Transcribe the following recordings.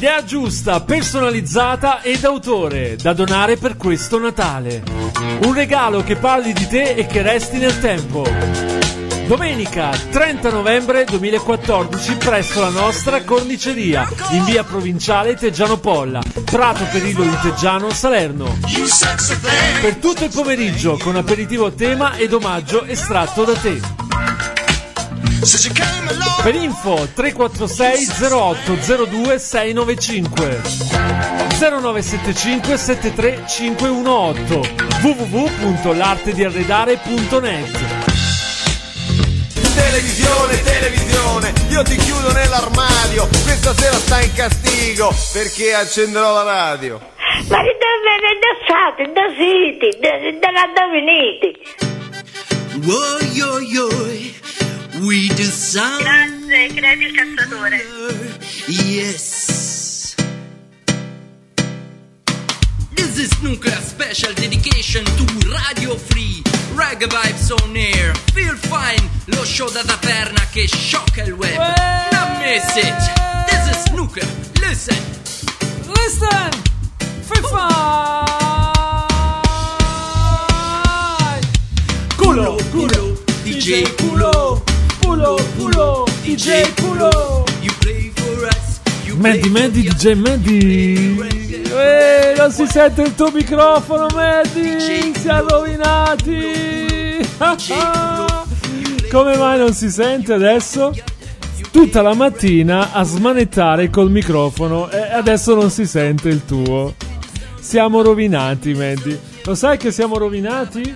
L'idea giusta, personalizzata ed autore, da donare per questo Natale. Un regalo che parli di te e che resti nel tempo. Domenica 30 novembre 2014 presso la nostra corniceria in via Provinciale Teggiano Polla, Prato Perillo di Teggiano, Salerno. Per tutto il pomeriggio con aperitivo a tema ed omaggio estratto da te. Per info 346 08 02 695 0975 73 518 www.l'artediarredare.net. Televisione, io ti chiudo nell'armadio, questa sera stai in castigo perché accenderò la radio. Ma che state, da siti, da venite? We do some. Grazie, credi il cazzatore. Yes. This is Nuclear Special Dedication to Radio Free. Reggae Vibes on Air. Feel fine. Lo show da taverna che sciocca il web. Not miss it. This is Nuclear. Listen. Feel fine. Culo, DJ Culo. Culo, DJ Culo. You play for us. Mandy, DJ Mandy. Non si sente il tuo microfono, Mandy. Siamo rovinati. Come mai non si sente adesso? Tutta la mattina a smanettare col microfono e adesso non si sente il tuo. Siamo rovinati, Mandy. Lo sai che siamo rovinati?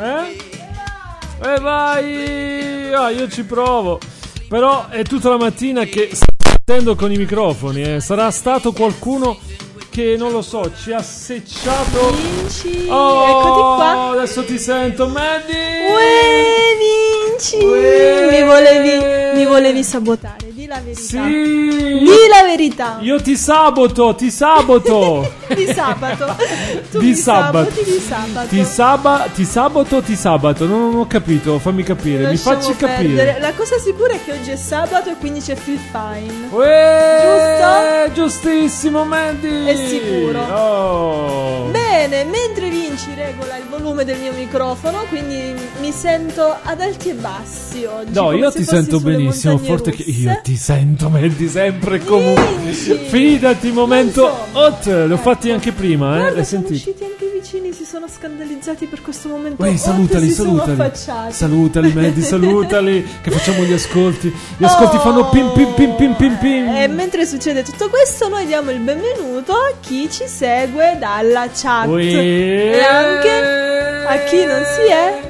Vai! Io ci provo. Però è tutta la mattina che sto mettendo con i microfoni. Sarà stato qualcuno che, non lo so, ci ha secciato. Vinci, eccoti qua. Adesso ti sento, Mandy. Vinci. Mi volevi sabotare. Di la verità. Sì. Di la verità. Io ti saboto. Di sabato. Tu Di mi sabato. saboti di sabato. Ti sabato o ti sabato? Non ho capito, fammi capire, Lasciamo mi facci capire. perdere. La cosa sicura è che oggi è sabato e quindi c'è Feel Fine. Giusto? Giustissimo, Mandy. È sicuro. Oh. Bene, mentre Vinci regola il volume del mio microfono, quindi mi sento ad alti e bassi oggi. No, come io se ti fossi sento sulle benissimo, montagne forte che russe. io ti sento, Mandy, sempre e comunque. Vinci. Fidati, momento Non so. hot, l'ho Ecco. fatti anche prima, Guarda, l'hai sono sentito? usciti anche i vicini, si sono scandalizzati per questo momento. Uè, salutali. Sono affacciati. Salutali, Mandy, salutali, che facciamo gli ascolti. Gli ascolti fanno pim pim pim pim pim pim. E mentre succede tutto questo, noi diamo il benvenuto a chi ci segue dalla chat. E anche a chi non si è.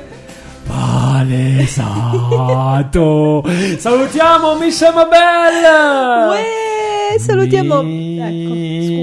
Esatto. Salutiamo Misha Mabel. Uè, salutiamo. Ecco,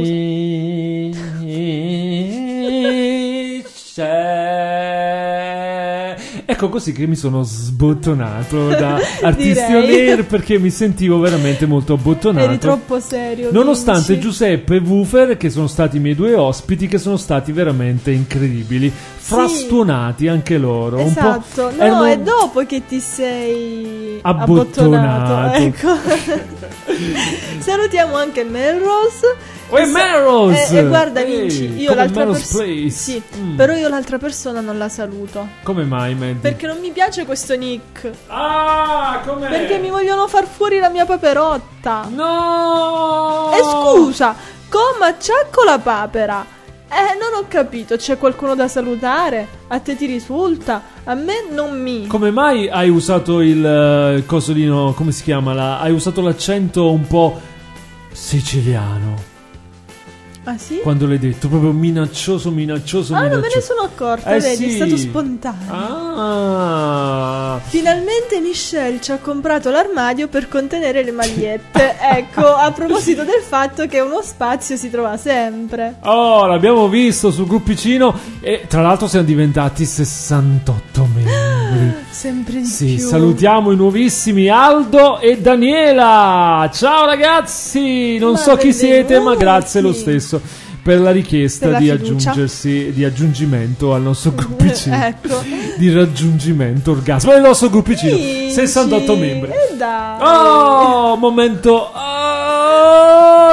Ecco così che mi sono sbottonato da artisti on Direi. air perché mi sentivo veramente molto abbottonato. Eri troppo serio. Nonostante Vinci. Giuseppe e Woofer, che sono stati i miei due ospiti, che sono stati veramente incredibili, frastuonati anche loro. Esatto, un po', no, erano è dopo che ti sei abbottonato. Ecco. Salutiamo anche Melrose. Uè, Melrose! E guarda, Ehi, Vinci, io come l'altra Melrose persona. Place. Sì, però io l'altra persona non la saluto. Come mai, Mandy? Perché non mi piace questo nick. Ah, com'è? Perché mi vogliono far fuori la mia paperotta. No! E scusa, come acciacco la papera? Non ho capito, c'è qualcuno da salutare? A te ti risulta? A me non mi. Come mai hai usato il cosolino, come si chiama? Hai usato l'accento un po' siciliano. Ah sì? Quando l'hai detto, proprio minaccioso. Non me ne sono accorta, vedi, sì. è stato spontaneo. Ah. Finalmente Michelle ci ha comprato l'armadio per contenere le magliette. Ecco, a proposito del fatto che uno spazio si trova sempre. Oh, l'abbiamo visto sul gruppicino e tra l'altro siamo diventati 68 membri. Sempre di Sì, più. salutiamo i nuovissimi Aldo e Daniela. Ciao ragazzi, non so chi siete, ma grazie lo stesso per la richiesta Per la di fiducia. aggiungersi, di aggiungimento al nostro gruppicino. Ecco. Di raggiungimento orgasmo del nostro gruppicino. Vinci. 68 membri. Dai. Oh, momento hot.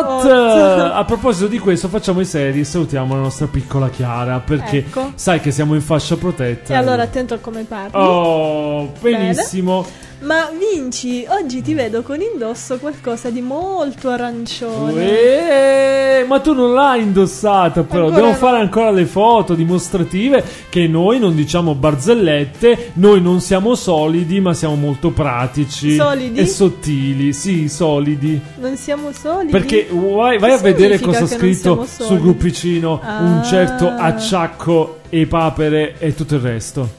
A proposito di questo, facciamo i seri e salutiamo la nostra piccola Chiara, perché Ecco. sai che siamo in fascia protetta. E allora attento a come parli. Oh, benissimo. Ma Vinci, oggi ti vedo con indosso qualcosa di molto arancione. Ma tu non l'hai indossata, però Ancora devo no. fare ancora le foto dimostrative che noi non diciamo barzellette, noi non siamo solidi, ma siamo molto pratici Solidi? e sottili. Sì, solidi. Non siamo solidi? Perché vai a Che vedere significa cosa ha che non scritto siamo sul solidi? gruppicino Ah. un certo Acciacco e Papere e tutto il resto.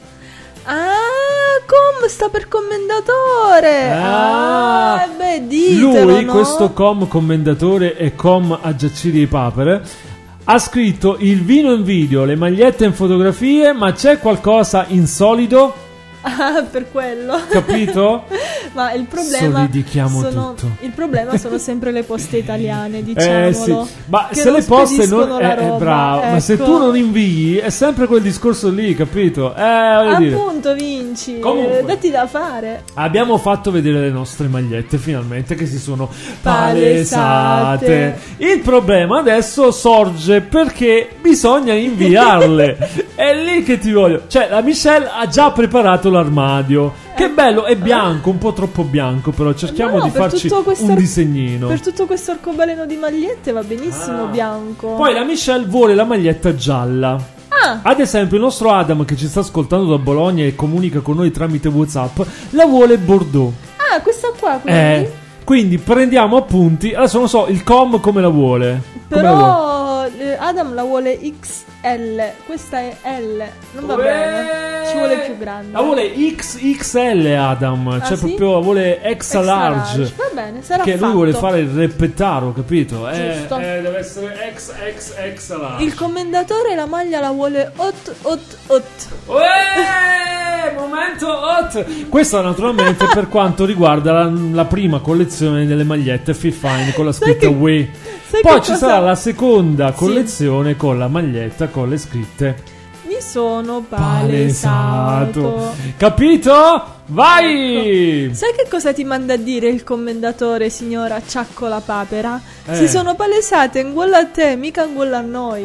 Com sta per commendatore. Beh, ditelo, Lui, no? questo commendatore e a Giacciri e Papere, ha scritto il vino in video, le magliette in fotografie, ma c'è qualcosa insolido? Ah, per quello. Capito? Ma il problema Solidichiamo sono, tutto. il problema sono sempre le poste italiane, diciamolo. Sì. Ma che se non le poste non spediscono la roba, bravo, ma se ecco. tu non invii è sempre quel discorso lì, capito? Voglio dire. Appunto, Vinci. Comunque. Datti da fare. Abbiamo fatto vedere le nostre magliette finalmente che si sono Palesate. palesate. Il problema adesso sorge perché bisogna inviarle. È lì che ti voglio. Cioè, la Michelle ha già preparato l'armadio. Che bello, è bianco, un po' troppo bianco, però cerchiamo No, di per farci tutto questo un disegnino. Per tutto questo arcobaleno di magliette va benissimo bianco. Poi la Michelle vuole la maglietta gialla. Ad esempio il nostro Adam, che ci sta ascoltando da Bologna e comunica con noi tramite WhatsApp, la vuole Bordeaux. Questa qua, quindi. Quindi prendiamo appunti. Adesso non so il come la vuole. Come la vuole? Però Adam la vuole XL. Questa è L. Non va bene. Ci vuole più grande. La vuole XXL Adam. Cioè sì? proprio la vuole extra large. Va bene, sarà Che lui fatto. vuole fare il repettaro, capito? Giusto. Deve essere XXX large. Il commendatore la maglia la vuole 8. Momento hot. Questo naturalmente per quanto riguarda la prima collezione delle magliette Feel Fine con la Sai scritta che- We. sai Poi che ci cosa- sarà la seconda Sì. collezione con la maglietta con le scritte Mi sono palesato. Capito? Vai! Sai che cosa ti manda a dire il commendatore, signora Ciacco la Papera? Eh. Si sono palesate in quello a te, mica in quello a noi.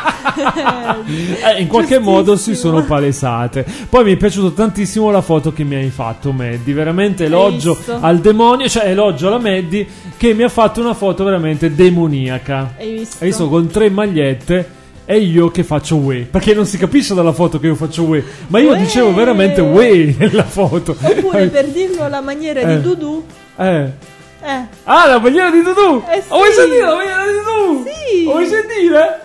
In qualche modo si Giustissimo. sono palesate. Poi mi è piaciuto tantissimo la foto che mi hai fatto, Maddie. Veramente elogio visto? al demonio, cioè elogio alla Maddie che mi ha fatto una foto veramente demoniaca. Hai visto? Hai visto con 3 magliette e io che faccio we. Perché non si capisce dalla foto che io faccio we. Ma io Uè. dicevo veramente we nella foto. Oppure per dirlo alla maniera di Dudu. Eh. Eh. Ah, la magliera di Dudu! Eh sì. Vuoi sentire la magliera di Dudu? Sì. Vuoi sentire?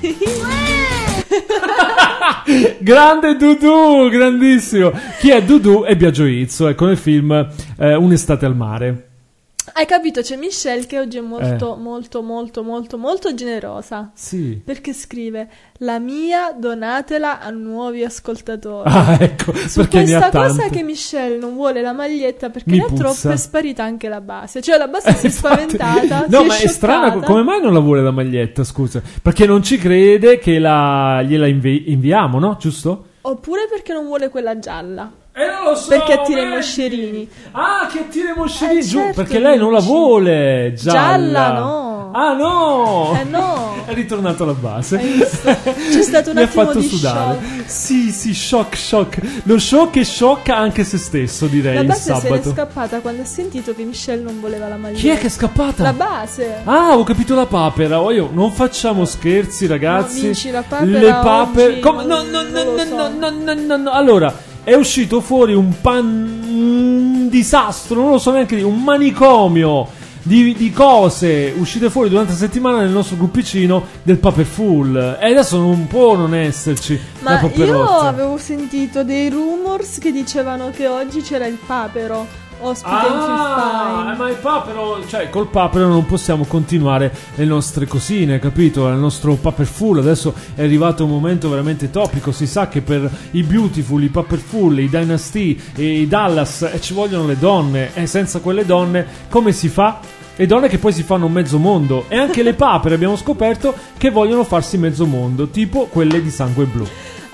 Grande Dudu, grandissimo. Chi è Dudu? È Biagio Izzo, ecco nel film Un'estate al mare. Hai capito? C'è Michelle che oggi è molto generosa. Sì. Perché scrive: la mia donatela a nuovi ascoltatori. Ah, ecco, Su perché ne questa ha tante. cosa che Michelle non vuole la maglietta perché Mi ne ha puzza. troppe, è sparita anche la base. Cioè la base si è Infatti. spaventata. No, si ma è strano, scioccata. come mai non la vuole la maglietta, scusa? Perché non ci crede che gliela inviamo, no? Giusto? Oppure perché non vuole quella gialla. Non lo so. Perché attira i Maddie. moscerini. Ah, che attira i moscerini giù, certo, perché lei non la dici. vuole gialla. Gialla no. Ah, no. No. È ritornato alla base. Hai visto? C'è stato un Mi ha attimo fatto di sudare. shock. Sì, shock. Lo shock che sciocca anche se stesso, direi, La il base se n'è sabato. scappata quando ha sentito che Michelle non voleva la maglietta. Chi è che è scappata? La base. Ah, ho capito la papera. Oh, io non facciamo scherzi, ragazzi. No, Vinci, la papera Le papere. oggi Come? non lo so. No. Allora, è uscito fuori un disastro, non lo so neanche dire, un manicomio di cose uscite fuori durante la settimana nel nostro gruppicino del Paperful. E adesso non può non esserci la Ma io paperozza. avevo sentito dei rumors che dicevano che oggi c'era il papero ospite in Feel Fine. Ma il papero, cioè col papero non possiamo continuare le nostre cosine, capito? Il nostro Paperful adesso è arrivato un momento veramente topico. Si sa che per i Beautiful, i Paperful, i Dynasty e i Dallas ci vogliono le donne, e senza quelle donne come si fa? Le donne che poi si fanno mezzo mondo, e anche le papere abbiamo scoperto che vogliono farsi mezzo mondo, tipo quelle di sangue blu.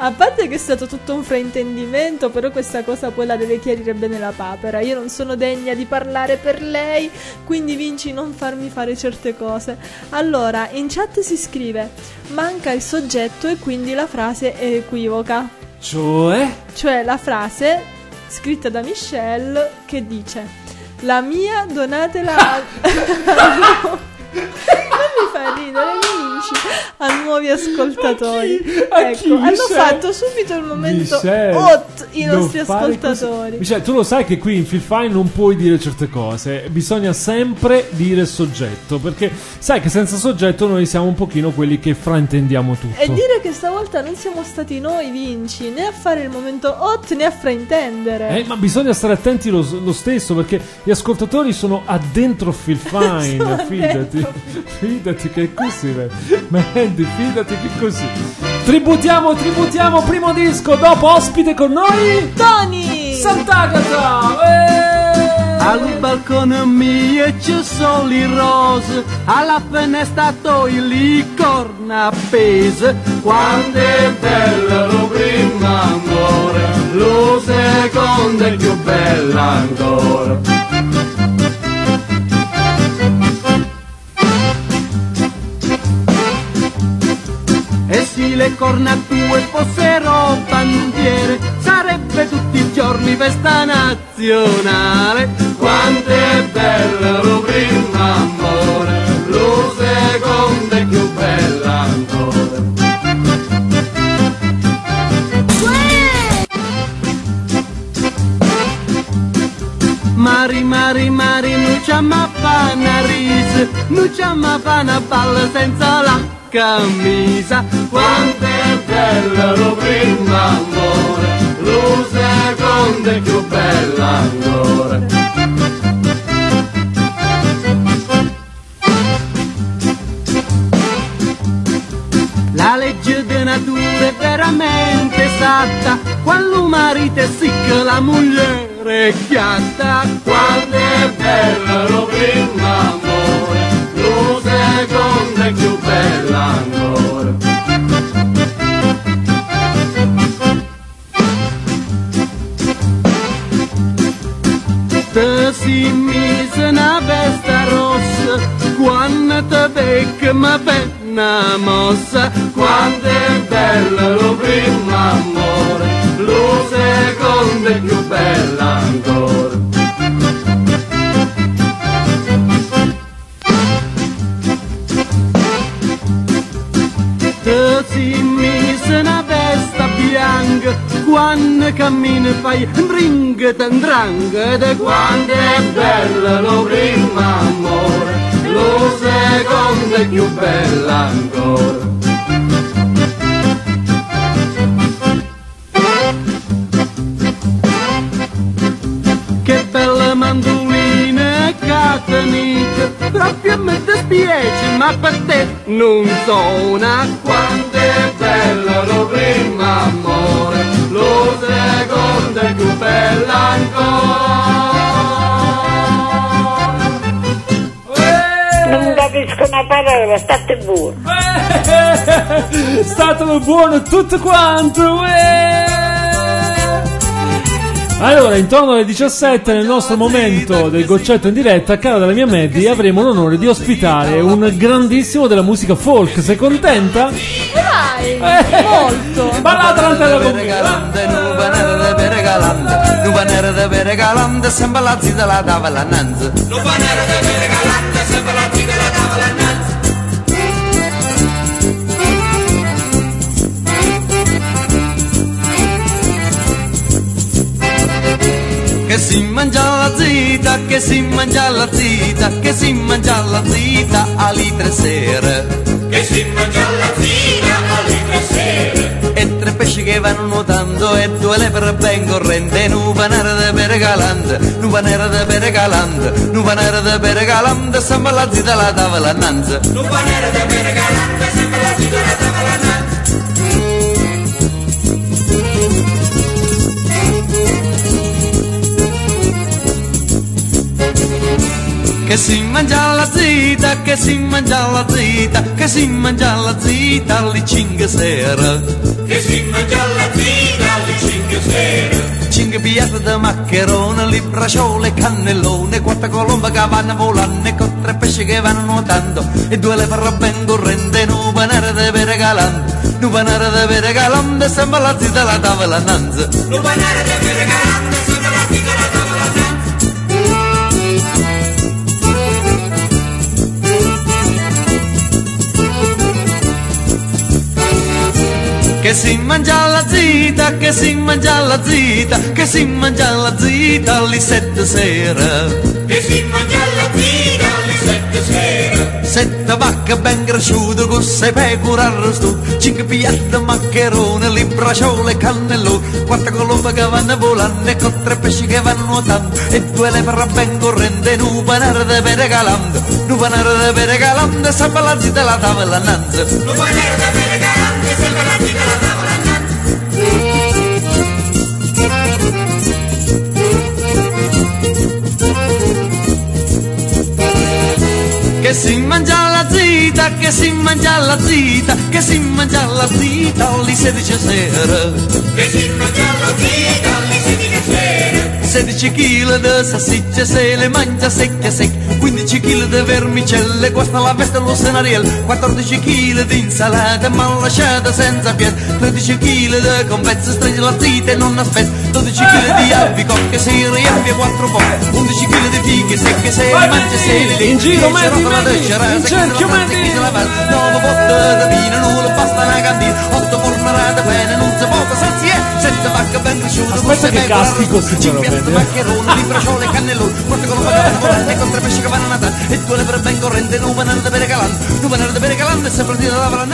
A parte che è stato tutto un fraintendimento, però questa cosa poi la deve chiarire bene la papera. Io non sono degna di parlare per lei, quindi Vinci non farmi fare certe cose. Allora, in chat si scrive: manca il soggetto e quindi la frase è equivoca. Cioè la frase scritta da Michelle che dice: la mia donatela non mi fa ridere, Vinci, a nuovi ascoltatori. Ecco, hanno fatto subito il momento hot i nostri ascoltatori. Michele, tu lo sai che qui in Feel Fine non puoi dire certe cose, bisogna sempre dire soggetto, perché sai che senza soggetto noi siamo un pochino quelli che fraintendiamo tutto. E dire che stavolta non siamo stati noi, Vinci, né a fare il momento hot né a fraintendere. Ma bisogna stare attenti lo stesso, perché gli ascoltatori sono addentro Feel Fine. Fidati che è così, Mandy, fidati che è così. Tributiamo, primo disco, dopo ospite con noi Tony Sant'Agata. Al balcone mio ci sono le rose, alla finestra i corna appese. Quando è bello lo primo amore, lo secondo è più bello ancora. E se le corna tue fossero bandiere, sarebbe tutti i giorni festa nazionale. Quanto è bello lo primo amore, lo secondo è più bello ancora. Mari, non c'è ma fa una risa, non c'è ma fa una balla senza la camisa. Quanto è bello lo primo amore, lo secondo è più bello ancora. La legge di natura è veramente esatta, quando un marito è sicco la moglie è chiatta. Quanto è bello lo primo amore, lo secondo è più bello ancora. Te si mise una veste rossa, quando te becca ma penna mossa. Quanto è bello lo primo amore, lo secondo è più bello ancora. Te si mise una veste bianca, quando cammina fai ndringheta ndrangheta. Quando è bello lo primo amore, lo secondo è più bello ancora. Che bella mandolina catenica, proprio mi dispiace ma per te non suona. Quanto è bello lo primo amore, lo secondo è più bello ancora. Non capisco una parola, state buono. Statelo buono tutto quanto. Allora, intorno alle 17 nel nostro momento del goccetto in diretta, cara della mia Maddie, avremo l'onore di ospitare un grandissimo della musica folk. Sei contenta? Dai, molto. Ballata l'antella con me. Nubanera de bere galante, sembra la zita la tavola nanza. Nubanera de bere galante, sembra la zita la tavola nanza. Che si mangia la zita, che si mangia la zita, che si mangia la zita alle 3 sere. Che si mangia la zita alle 3 sere. E 3 pesci che vanno nuotando e 2 lepre ben corrente. Nubanera de bere galante, nubanera de bere galante, nubanera de bere galante, sembra la zita la tavola nanza. Nubanera de bere galante, sembra la zita la tavola nanza. Che si mangia la zita, che si mangia la zita, che si mangia la zita alle 5 sera. Che si mangia la zita alle 5 sera. 5 piatti di maccherone, li braciole, cannellone, 4 colombe che vanno volando, con 3 pesci che vanno nuotando, e 2 lepre ben corrente, un panare di bere galante, un panare di bere galante, sembra la zita la tavola nanza. Un panare di bere galante, sembra la zita la tavola nanza. Che si mangia la zita, che si mangia la zita, che si mangia la zita alle 7 sera. Che si mangia la zita alle 7 sera. 7 vacche ben cresciute con 6 pecore arrostù, 5 piatti di maccherone, li braciole, cannellone, 4 colombe che vanno volando e con 3 pesci che vanno nuotando, e 2 lepre ben corrente, un panare di bere galante, un panare di bere galante, sembra la zita la tavola nanza. Un panare di bere galante, sembra la zita la tavola nanza. Che si mangia la zita, che si mangia la zita, che si mangia la zita alle 16 sera. Che si mangia la zita alle 16 sera. 16 kg di salsicce se le mangia secche secche, 15 kg di vermicelle, questa la veste lo scenariel, 14 kg di insalata mal lasciata senza piede, 13 kg di confezze, stringe la zita e non aspetta, 12 kg di albicocche si riempie 4 poche, 11 kg di fiche secche se le mangia se le lecce, in giro Mandy, in cerchio Mandy, 9 botte di vino, non le basta una cantina, 8 formarate bene, non si può saziare, 7 vacche ben cresciute, aspetta che castico si fa maccherone, li braciole, cannellone, 4 colombe che vanno volante, con 3 pesci che vanno a Natale, e 2 lepre ben corrente, un panare di bere galante, un panare di bere galante, e sempre dire la vrana.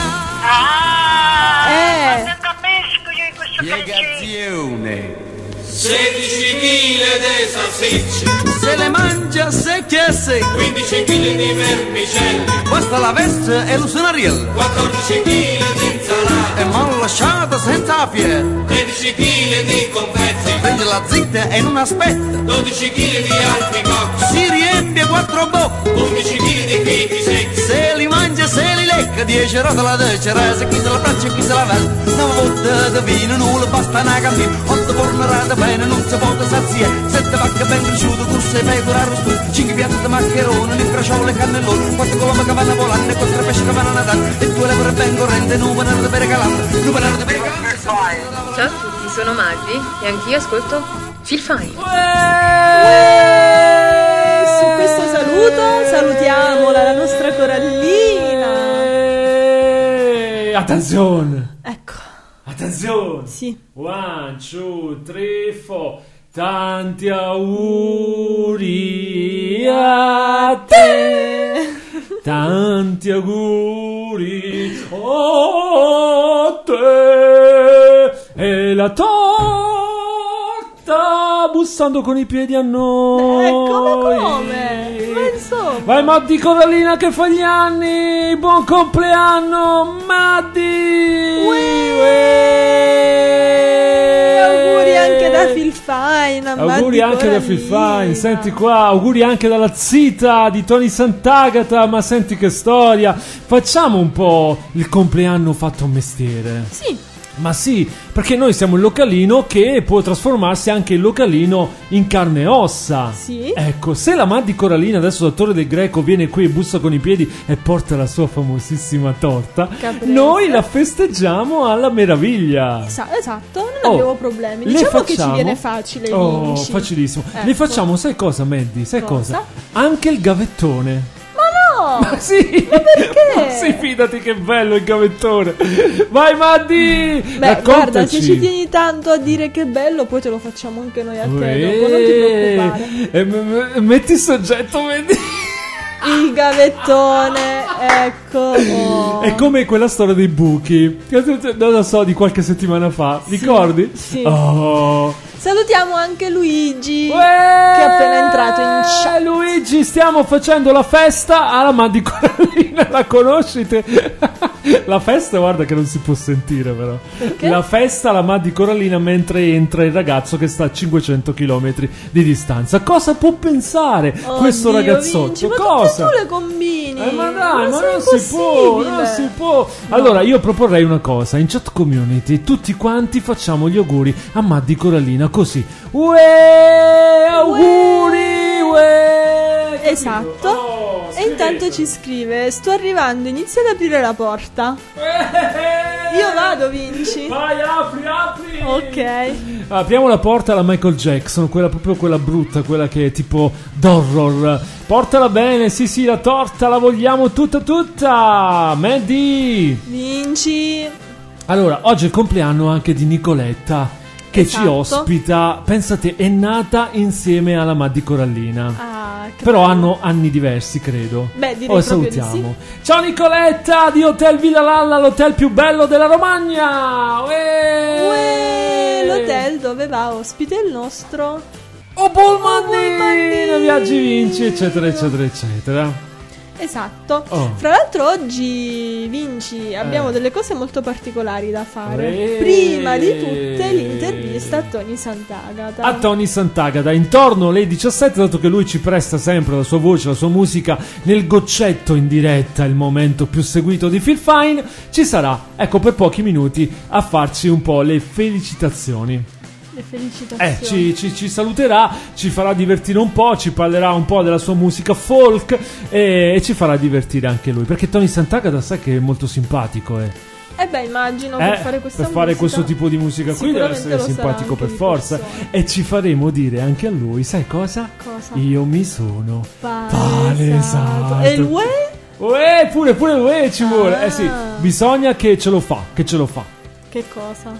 Spiegazione. 16 kg di salsicce, Se le mangia secchie e secche, 15 kg di vermicelli, basta la veste e lo scenariel, 14 kg di insalata e mal lasciata senza piede, 13 kg di confetti, prende la zitta e non aspetta, 12 kg di albicocche, si riempie 4 bocche, 11 kg di fichi secchi, se li mangia, se li lecca, 10 rotole di ceresa, chi se la braccia e chi se la veste, 9 botte di vino, non le basta una cantina, 8 formarate bene, non si può saziare, 7 vacche ben cresciute, con 6 pecore arrostù, 5 piatti di maccherone, li braciole, cannellone, 4 colombe che vanno volando, 4 pesci che vanno a Natale, e 2 lepre ben corrente, un panare di bere galante, un panare di bere galante. Ciao a tutti, sono Magdi e anch'io ascolto Feel Fine. Su questo saluto salutiamo la nostra Corallina. Attenzione! Ecco. Attenzione! Sì. 1, 2, 3, 4. Tanti auguri a te. Tanti auguri a te. E la torta bussando con i piedi a noi. Come? Ma insomma. Vai Maddi Corallina che fa gli anni. Buon compleanno Maddi. Auguri anche da Feel Fine. Auguri anche da Feel Fine. Senti qua, auguri anche dalla zita di Tony Sant'Agata. Ma senti che storia. Facciamo un po' il compleanno fatto a mestiere. Sì. Ma sì, perché noi siamo il localino che può trasformarsi anche il localino in carne e ossa. Sì. Ecco, se la Maddi Corallina, adesso da Torre del Greco, viene qui e bussa con i piedi e porta la sua famosissima torta, Caprese. noi la festeggiamo alla meraviglia. Esatto, non abbiamo problemi. Diciamo che ci viene facile. Oh, Vinci. facilissimo. Ecco. Le facciamo, sai cosa, Maddi? Sai cosa? Anche il gavettone. No! Ma sì! Ma perché? Ma sì, fidati che bello il gavettone. Vai Maddi! Beh, guarda, se ci tieni tanto a dire che è bello, poi te lo facciamo anche noi a te dopo, non ti preoccupare. Metti il soggetto, vedi? Il gavettone, ecco. Oh. È come quella storia dei buchi, non lo so, di qualche settimana fa. Ricordi? Sì. Oh. Salutiamo anche Luigi, che è appena entrato in chat. Luigi, stiamo facendo la festa alla Maddi Corallina, la conosci te? La festa, guarda che non si può sentire però. Perché? La festa alla Maddi Corallina mentre entra il ragazzo che sta a 500 km di distanza. Cosa può pensare questo ragazzotto? Vinci, ma cosa? tutte tu le combini. Ma dai, ma sei non si può, non impossibile. si può. Allora, io proporrei una cosa. In chat community tutti quanti facciamo gli auguri a Maddi Corallina, così. Uè, auguri, uè. Esatto. E intanto ci scrive: sto arrivando, inizia ad aprire la porta. Io vado, Vinci. Vai, apri. Ok. Apriamo la porta alla Michael Jackson, quella proprio quella brutta, quella che è tipo d'horror. Portala bene, sì, la torta la vogliamo tutta. Maddie. Vinci. Allora, oggi è il compleanno anche di Nicoletta, che ci ospita. Pensate, è nata insieme alla Maddi Corallina. Però hanno anni diversi, credo. Beh, direi proprio salutiamo. Ciao Nicoletta di Hotel Villa Lalla, l'hotel più bello della Romagna. Uè, l'hotel dove va ospite il nostro Pullman, Viaggi Vinci, eccetera. Esatto. Fra l'altro oggi, Vinci, abbiamo delle cose molto particolari da fare. Prima di tutte l'intervista a Tony Sant'Agata. A Tony Sant'Agata, intorno alle 17, dato che lui ci presta sempre la sua voce, la sua musica nel goccetto in diretta, il momento più seguito di Feel Fine, ci sarà, ecco, per pochi minuti a farci un po' le felicitazioni. Felicitazioni. Ci saluterà, ci farà divertire un po', ci parlerà un po' della sua musica folk e ci farà divertire anche lui, perché Tony Sant'Agata sai che è molto simpatico. Immagino per fare questa per fare musica, questo tipo di musica qui deve essere simpatico per forza. E ci faremo dire anche a lui, sai cosa? Io mi sono palesato. E il uè? Pure il uè ci vuole. Sì, bisogna che ce lo fa. Che cosa?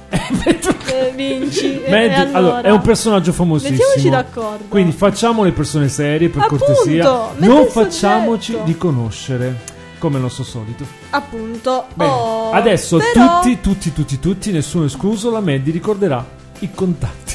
Vinci. Allora, è un personaggio famosissimo. Mettiamoci d'accordo. Quindi facciamo le persone serie, per cortesia. Non facciamoci di conoscere, come il nostro solito. Appunto. Bene, adesso però... tutti, nessuno escluso, la Maddie ricorderà i contatti.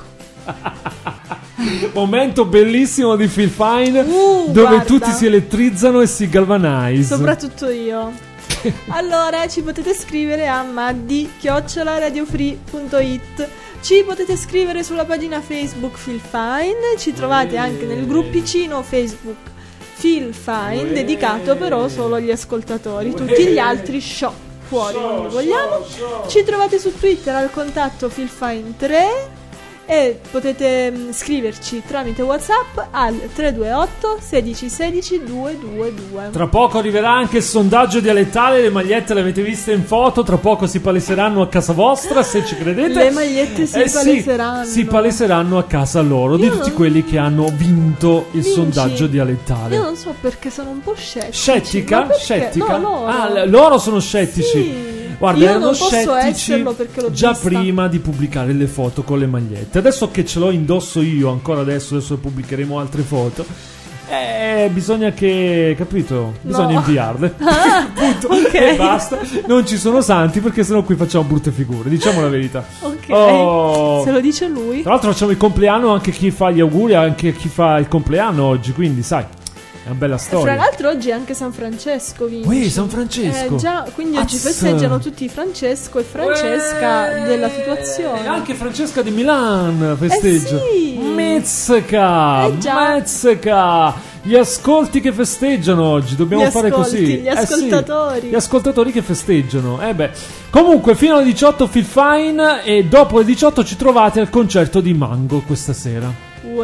Ecco. Momento bellissimo di Feel Fine, dove guarda, tutti si elettrizzano e si galvanize. Soprattutto io. Allora ci potete scrivere a maddi@radiofree.it. Ci potete scrivere sulla pagina Facebook Feel Fine. Ci trovate anche nel gruppicino Facebook Feel Fine, dedicato però solo agli ascoltatori. Tutti gli altri fuori, non li vogliamo. Ci trovate su Twitter al contatto feelfine3 e potete scriverci tramite WhatsApp al 328 16 16 222. Tra poco arriverà anche il sondaggio dialettale. Le magliette le avete viste in foto, tra poco si paleseranno a casa vostra, se ci credete. Le magliette paleseranno. Si paleseranno a casa loro, di tutti quelli che hanno vinto il sondaggio dialettale. Io non so perché sono un po' scettica. No, loro sono scettici. Sì. Guarda, io erano non posso scettici esserlo perché l'ho già vista prima di pubblicare le foto con le magliette. Adesso che ce l'ho indosso io, ancora adesso pubblicheremo altre foto. Bisogna che, capito? Bisogna inviarle. Punto. Okay. E basta. Non ci sono santi, perché sennò qui facciamo brutte figure. Diciamo la verità. Ok. Se lo dice lui. Tra l'altro facciamo il compleanno anche chi fa gli auguri, anche chi fa il compleanno oggi, quindi sai. È una bella storia. Fra l'altro oggi è anche San Francesco, Vinci. San Francesco. Già, quindi oggi festeggiano tutti Francesco e Francesca della situazione. E anche Francesca di Milan festeggia. Sì. Mezzeca. Gli ascolti che festeggiano oggi. Dobbiamo fare così. Gli ascoltatori. Sì, gli ascoltatori che festeggiano. Comunque fino alle 18 Feel Fine. E dopo le 18 ci trovate al concerto di Mango questa sera.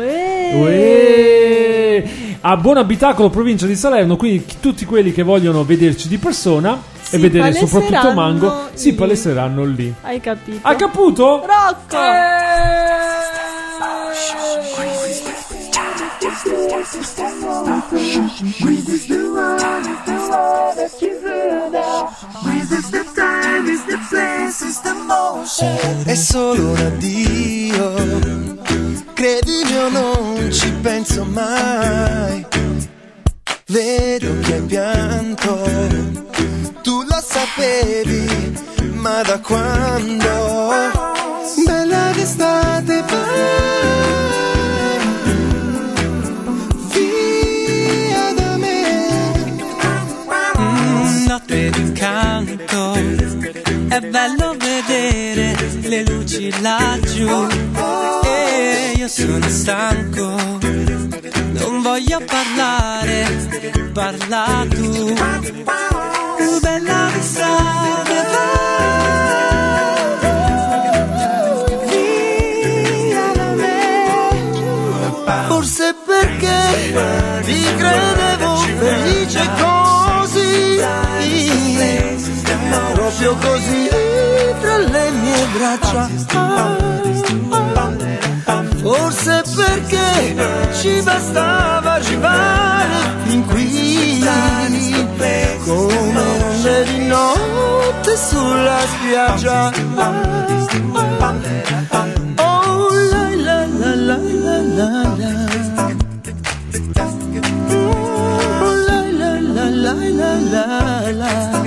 A Buon Abitacolo, provincia di Salerno. Quindi tutti quelli che vogliono vederci di persona e vedere soprattutto Mango si paleseranno lì. Hai capito? Hai caputo? Rocco! È solo un addio, credimi o non ci penso mai. Vedo che hai pianto, tu lo sapevi, ma da quando? Bella d'estate va via da me. Notte d'incanto, è bello vedere le luci laggiù. E io sono stanco, non voglio parlare, parla tu. Bella d'estate, via da me. Forse perché ti credevo felice così, proprio così tra le mie braccia. Forse perché ci bastava arrivare fin qui, come onde di notte sulla spiaggia. Oh la la la la la la la. Oh la la la la la la.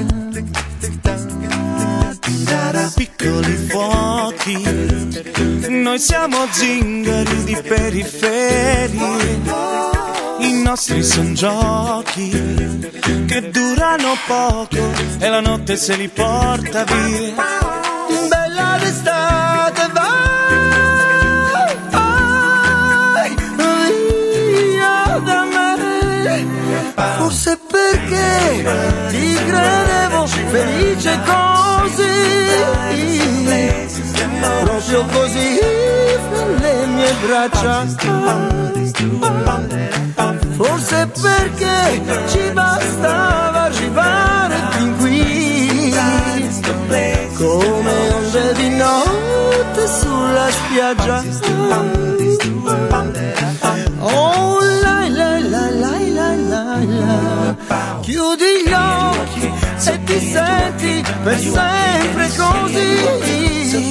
Piccoli fuochi, noi siamo zingari di periferie, i nostri son giochi che durano poco e la notte se li porta via. Bella d'estate, vai via da me. Forse perché ti credevo felice così, proprio così fra le mie braccia. Forse perché ci bastava arrivare fin qui, come onde di notte sulla spiaggia. Oh la la la la la la la. Chiudi gli occhi e ti senti per sempre così,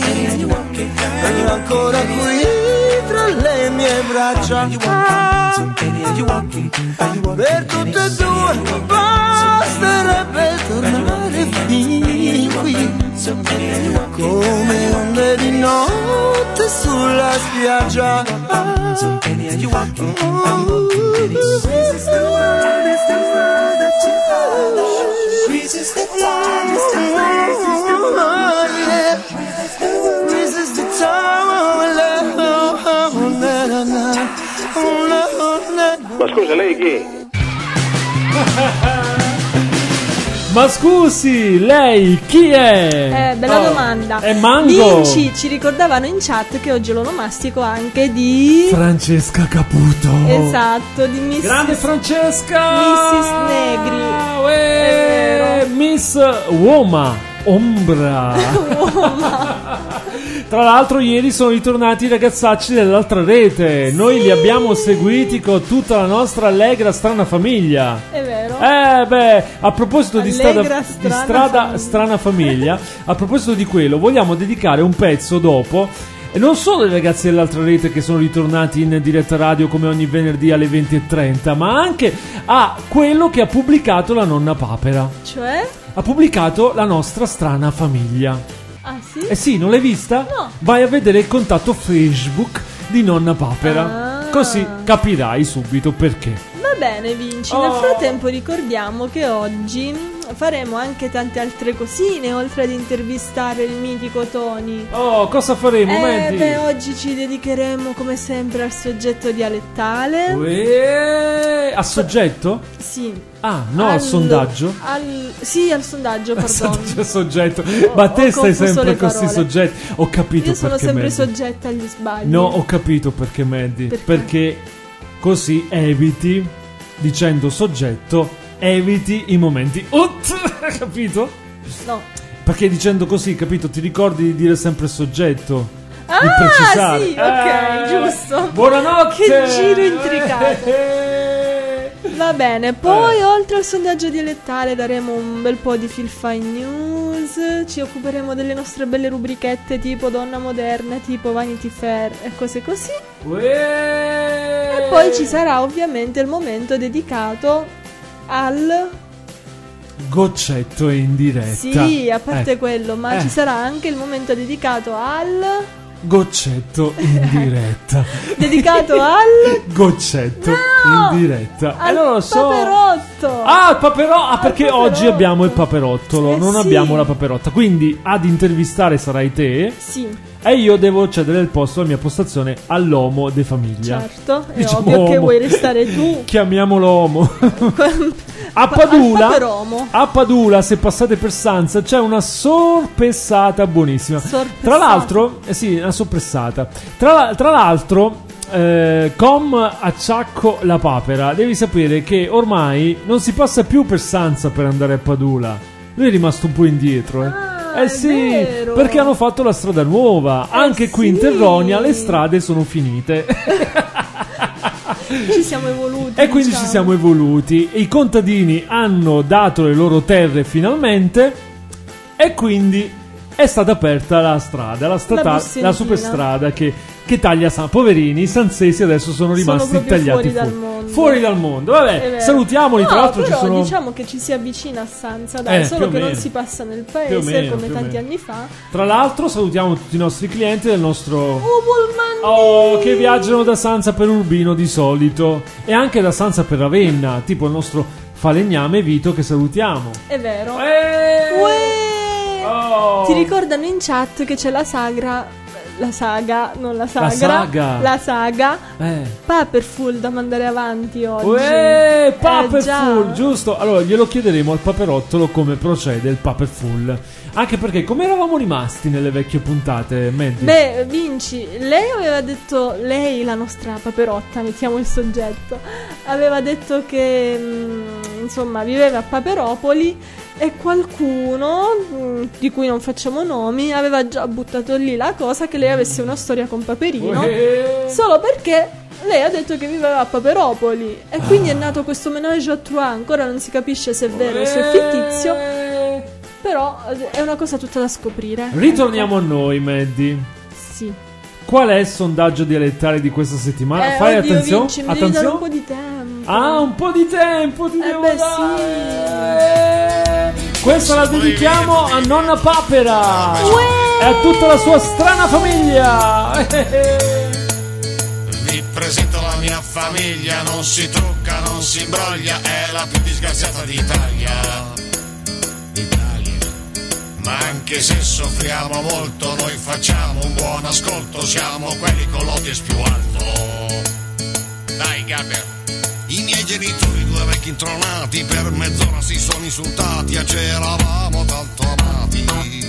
ancora qui tra le mie braccia. Per tutte e due basterebbe tornare fin qui, come onde di notte sulla spiaggia. Ma scusa, lei chi? Ma scusi, lei chi è? Bella domanda. È Mango. Vinci, ci ricordavano in chat che oggi è l'onomastico anche di Francesca Caputo. Esatto, di Miss Grande Francesca! Mrs. Negri. È Miss Uoma. Ombra. Tra l'altro ieri sono ritornati i ragazzacci dell'altra rete. Noi li abbiamo seguiti con tutta la nostra allegra strana famiglia. È vero? A proposito di strana famiglia, a proposito di quello, vogliamo dedicare un pezzo dopo, e non solo ai ragazzi dell'altra rete che sono ritornati in diretta radio come ogni venerdì alle 20:30, ma anche a quello che ha pubblicato la nonna Papera. Cioè? Ha pubblicato la nostra strana famiglia. Ah sì? Eh sì, non l'hai vista? No. Vai a vedere il contatto Facebook di nonna Papera, così capirai subito perché. Va bene Vinci, nel frattempo ricordiamo che oggi faremo anche tante altre cosine, oltre ad intervistare il mitico Tony. Cosa faremo, Mandy? Oggi ci dedicheremo come sempre al soggetto dialettale. A soggetto? Sì. Ah, no, al sondaggio? Sì, al sondaggio, perdono. Soggetto. Ma te stai sempre con questi soggetti. Ho capito. Io sono perché sempre Mandy. soggetta agli sbagli. No, ho capito perché, Mandy. Perché così eviti, dicendo soggetto, eviti i momenti capito? No. Perché dicendo così, capito, ti ricordi di dire sempre soggetto, di Ah, precisare. sì, ok, giusto. Buonanotte. Che giro intricato. Va bene, poi oltre al sondaggio dialettale daremo un bel po' di Feel Fine News, ci occuperemo delle nostre belle rubrichette tipo Donna Moderna, tipo Vanity Fair e cose così. E poi ci sarà ovviamente il momento dedicato al goccetto in diretta. Sì, a parte quello, ma ci sarà anche il momento dedicato al goccetto in diretta. dedicato al goccetto in diretta. Al non lo so. Paperotto. paperotto. Ah, il paperotto. Perché oggi abbiamo il paperottolo, non sì. abbiamo la paperotta. Quindi ad intervistare sarai te. Sì. E io devo cedere il posto, la mia postazione all'uomo de famiglia. Certo, è Diciamo ovvio che Omo. vuoi restare tu. Chiamiamolo Omo. A Padula, se passate per Sanza, c'è una sorpressata buonissima. Tra l'altro, sì, una sorpressata. Tra l'altro, com acciacco la papera. Devi sapere che ormai non si passa più per Sanza per andare a Padula. Lui è rimasto un po' indietro, sì, vero. perché hanno fatto la strada nuova. Anche qui in Terronia le strade sono finite. Ci siamo evoluti. E quindi ci siamo evoluti. I contadini hanno dato le loro terre finalmente. E quindi è stata aperta la strada, la superstrada che taglia poverini, i sanzesi adesso sono rimasti tagliati fuori dal mondo. Vabbè, salutiamoli. Tra l'altro però ci sono, diciamo che ci si avvicina a Sanza, dai, solo che non si passa nel paese come tanti anni fa. Tra l'altro salutiamo tutti i nostri clienti del nostro Pullman che viaggiano da Sanza per Urbino di solito, e anche da Sanza per Ravenna, tipo il nostro falegname Vito, che salutiamo. È vero. Ti ricordano in chat che c'è la sagra. La saga, non la sagra. La saga. Paperful da mandare avanti oggi. Paperful, giusto. Allora glielo chiederemo al paperottolo come procede il Paperful. Anche perché come eravamo rimasti nelle vecchie puntate, Mandy? Beh, Vinci, lei aveva detto, lei la nostra paperotta, mettiamo il soggetto, aveva detto che insomma viveva a Paperopoli e qualcuno, di cui non facciamo nomi, aveva già buttato lì la cosa che lei avesse una storia con Paperino, solo perché lei ha detto che viveva a Paperopoli e quindi è nato questo ménage à trois. Ancora non si capisce se è vero o se è fittizio, però è una cosa tutta da scoprire. Ritorniamo a noi, Maddie. Sì. Qual è il sondaggio dialettale di questa settimana? Fai oddio, attenzione. Vinci, mi devi dare un po' di tempo. Un po' di tempo ti devo dare. Sì. Questa la dedichiamo a nonna Papera e a tutta la sua strana famiglia. Vi presento la mia famiglia, non si trucca, non si imbroglia, è la più disgraziata d'Italia. Ma anche se soffriamo molto, noi facciamo un buon ascolto, siamo quelli con l'otis più alto. Dai, Gaber. I miei genitori, due vecchi intronati, per mezz'ora si sono insultati e c'eravamo tanto amati.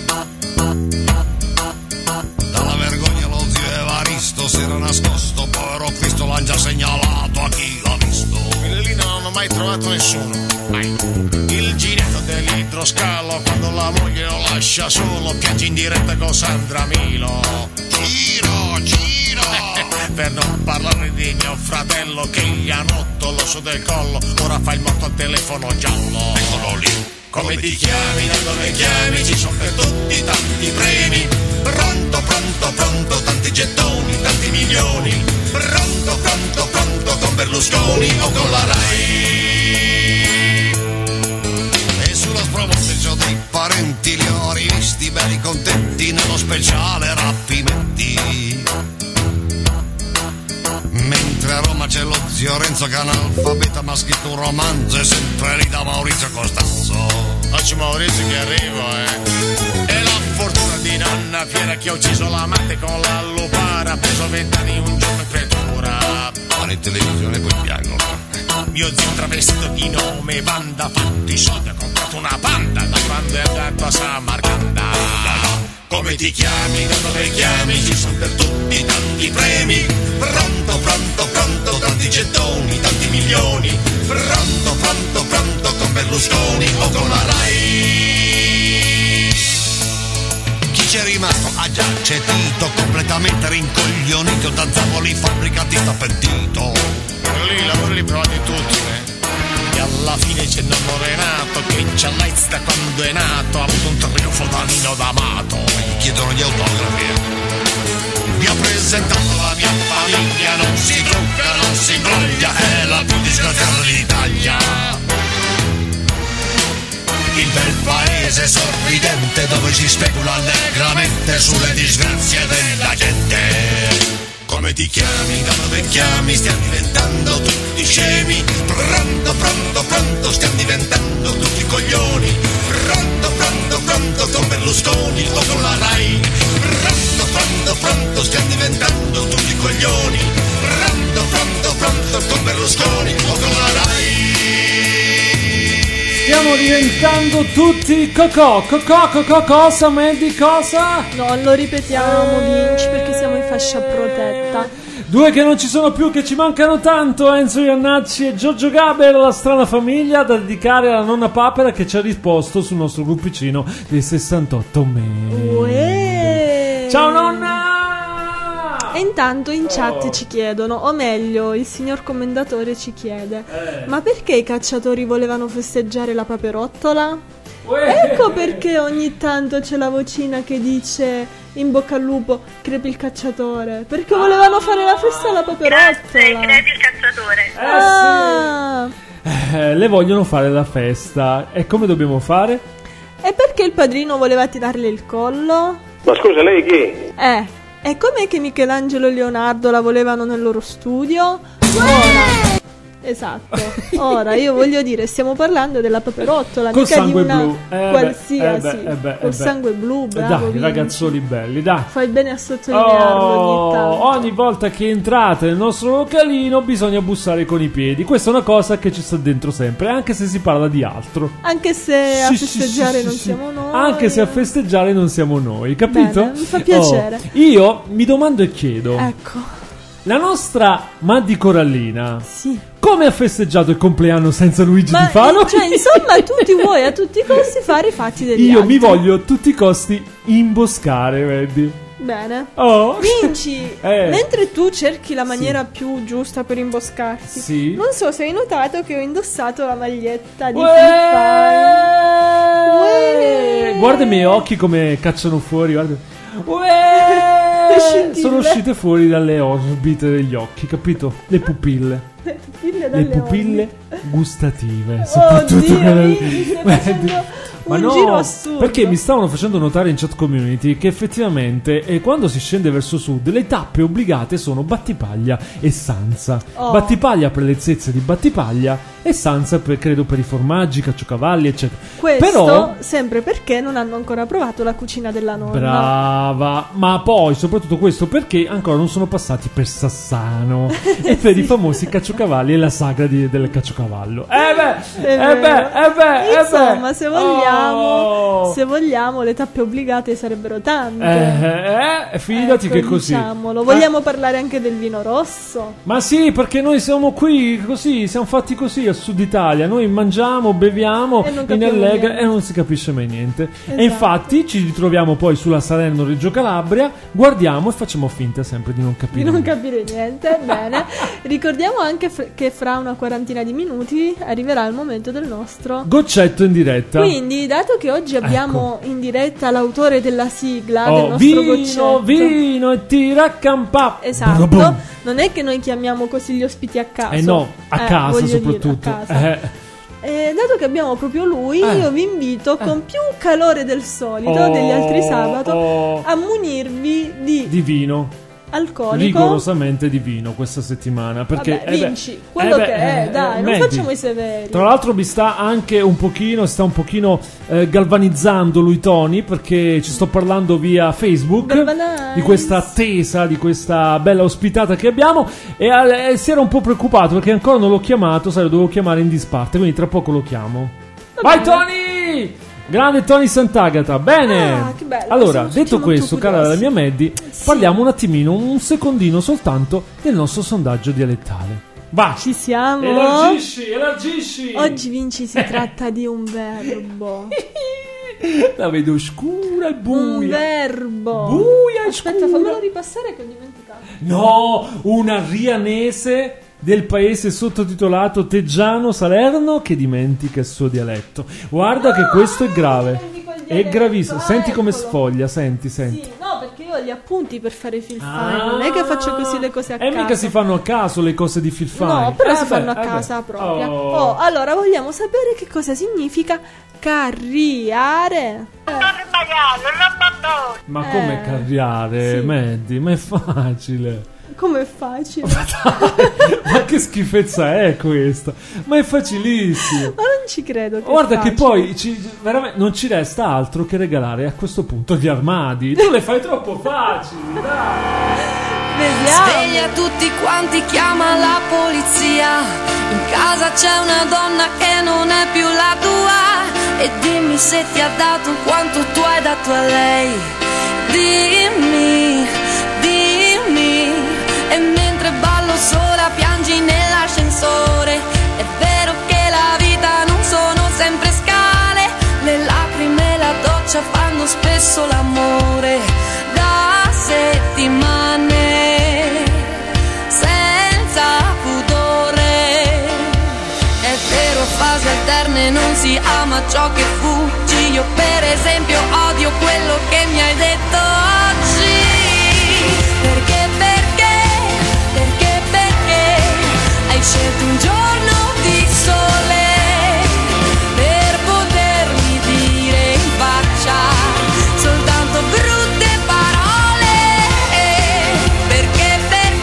Dalla vergogna lo zio Evaristo si era nascosto, povero Cristo l'han già segnalato a chi l'ha visto. Lì non ho mai trovato nessuno, mai. Il ginetto dell'idroscalo, quando la moglie lo lascia solo, piange in diretta con Sandra Milo. Giro per non parlare di mio fratello che gli ha rotto l'osso del collo, ora fa il morto al telefono giallo. Eccolo lì. Come ti chiami, da dove chiami, ci sono per tutti tanti premi. Pronto, pronto, pronto, tanti gettoni, tanti milioni. Pronto, pronto, pronto, con Berlusconi o con la Rai. E sulla spromozione dei parenti li ho rivisti belli contenti nello speciale rapimenti. Mentre a Roma c'è lo zio Renzo che è analfabeta ma ha scritto un romanzo e sempre lì da Maurizio Costanzo. Oggi Maurizio che arriva, E la fortuna di nonna Fiera che ha ucciso l'amante con la lupara, ha preso 20 anni un giorno in pretura. Vanno in televisione poi piangono. Mio zio travestito di nome Vanda ha fatto i soldi, ha comprato una banda da quando è andato a Samarcanda. Come ti chiami, da dove chiami, ci sono per tutti tanti premi. Pronto, pronto, pronto, tanti gettoni, tanti milioni. Pronto, pronto, pronto, con Berlusconi o con la Rai. Chi c'è rimasto? Ah già, c'è Tito, completamente rincoglionito da Zavoli, fabbricatista pentito. Lì lavori provati tutti, E alla fine c'è nonno Renato che c'ha l'AIDS da quando è nato, ha avuto un trionfo da Nino D'Amato. Gli chiedono gli autografi. Vi ho presentato la mia famiglia, non si trucca, non si imbroglia, è la più disgraziata d'Italia. Il bel paese sorridente dove si specula allegramente sulle disgrazie della gente. Come ti chiami, da dove chiami, stiamo diventando tutti scemi. Pronto, pronto, pronto, stiamo diventando tutti coglioni. Pronto, pronto, pronto, con Berlusconi o con la Rai. Pronto, pronto, pronto, stiamo diventando tutti coglioni. Pronto, pronto, pronto, con Berlusconi o con la Rai. Stiamo diventando tutti cocò, cosa, Mandy, cosa? No, lo ripetiamo, Vinci, perché siamo in fascia protetta. Due che non ci sono più, che ci mancano tanto, Enzo Iannacci e Giorgio Gaber, la strana famiglia, da dedicare alla nonna Papera che ci ha risposto sul nostro gruppicino dei 68 mesi. Ciao nonna! E intanto in chat ci chiedono, o meglio, il signor commendatore ci chiede: ma perché i cacciatori volevano festeggiare la paperottola? Ecco perché ogni tanto c'è la vocina che dice in bocca al lupo, crepi il cacciatore, perché volevano fare la festa alla paperottola. Crepi il cacciatore. Le vogliono fare la festa. E come dobbiamo fare? E perché il padrino voleva tirarle il collo? Ma scusa, lei chi? E com'è che Michelangelo e Leonardo la volevano nel loro studio? Ora. Esatto. Ora io voglio dire, stiamo parlando della paperottola, col mica sangue di una blu. qualsiasi. Col sangue blu, bravo. Dai, ragazzoli belli, dai. Fai bene a sottolinearlo ogni tanto. Ogni volta che entrate nel nostro localino bisogna bussare con i piedi. Questa è una cosa che ci sta dentro sempre, anche se si parla di altro. Anche se a festeggiare non siamo noi. Anche se a festeggiare non siamo noi, capito? Bene, mi fa piacere. Io mi domando e chiedo. Ecco. La nostra Maddi Corallina. Sì. Come ha festeggiato il compleanno senza Luigi Di Fano? Cioè, insomma, tu ti vuoi a tutti i costi fare i fatti degli altri. Io mi voglio a tutti i costi imboscare, vedi? Bene. Oh. Vinci, mentre tu cerchi la maniera più giusta per imboscarti. Sì. Non so se hai notato che ho indossato la maglietta di Guarda i miei occhi come cacciano fuori, guarda. Sono uscite fuori dalle orbite degli occhi, capito? Le pupille. Le pupille gustative. Soprattutto un giro assurdo. Perché mi stavano facendo notare in chat community che effettivamente quando si scende verso sud le tappe obbligate sono Battipaglia e Sanza. Battipaglia per le zezze di Battipaglia e Sanza credo per i formaggi, caciocavalli eccetera. Questo però, sempre perché non hanno ancora provato la cucina della nonna. Brava. Ma poi soprattutto questo perché ancora non sono passati per Sassano e per i famosi caciocavalli e la sagra del caciocavallo. Insomma, se vogliamo le tappe obbligate sarebbero tante. Fidati che così. Diciamolo. Vogliamo parlare anche del vino rosso? Ma sì, perché noi siamo qui così, siamo fatti così al sud Italia. Noi mangiamo, beviamo in Allegra e non si capisce mai niente. Esatto. E infatti ci ritroviamo poi sulla Salerno-Reggio Calabria, guardiamo e facciamo finta sempre di non capire. Di non capire niente. Bene. Ricordiamo anche che fra una quarantina di minuti arriverà il momento del nostro goccetto in diretta. Quindi, dato che oggi abbiamo in diretta l'autore della sigla del nostro goccetto, vino e tira a campà. Esatto. Non è che noi chiamiamo così gli ospiti a caso. No, a casa soprattutto. A casa. Dato che abbiamo proprio lui, io vi invito con più calore del solito, degli altri sabato, a munirvi di vino alcolico, rigorosamente di vino questa settimana, perché Vinci quello che è, dai, non facciamo i severi. Tra l'altro mi sta anche un pochino galvanizzando lui Tony, perché ci sto parlando via Facebook di questa attesa, di questa bella ospitata che abbiamo, e si era un po' preoccupato perché ancora non l'ho chiamato, sai, lo dovevo chiamare in disparte, quindi tra poco lo chiamo. Vai Tony! Grande Tony Sant'Agata, bene. Che bello. Allora, detto questo, cara la mia Maddie, parliamo un attimino, un secondino soltanto del nostro sondaggio dialettale. Va. Ci siamo. Elargisci. Oggi Vinci si tratta di un verbo. La vedo scura e buia. Un verbo. Buia e scura. Aspetta, fammelo ripassare che ho dimenticato. No, una rianese del paese sottotitolato Teggiano Salerno che dimentica il suo dialetto. Guarda che questo è grave. È gravissimo. Senti come sfoglia, senti. Sì, no, perché io ho gli appunti per fare Feel Fine. Non è che faccio così le cose a caso. E mica si fanno a caso le cose di Feel Fine. No, però si fanno a casa propria. Allora, vogliamo sapere che cosa significa carriare. Ma come carriare, Maddie? Ma è facile. Com'è facile. Ma che schifezza è questa? Ma è facilissimo. Ma non ci credo che Guarda è che facile. poi veramente non ci resta altro che regalare a questo punto gli armadi. Tu le fai troppo facili, dai. Vediamo. Sveglia tutti quanti, chiama la polizia. In casa c'è una donna che non è più la tua. E dimmi se ti ha dato quanto tu hai dato a lei. Dimmi, dimmi. E mentre ballo sola piangi nell'ascensore. È vero che la vita non sono sempre scale. Le lacrime e la doccia fanno spesso l'amore. Da settimane fasi alterne non si ama ciò che fuggi. Io per esempio odio quello che mi hai detto oggi. Perché hai scelto un giorno di sole per potermi dire in faccia soltanto brutte parole. Perché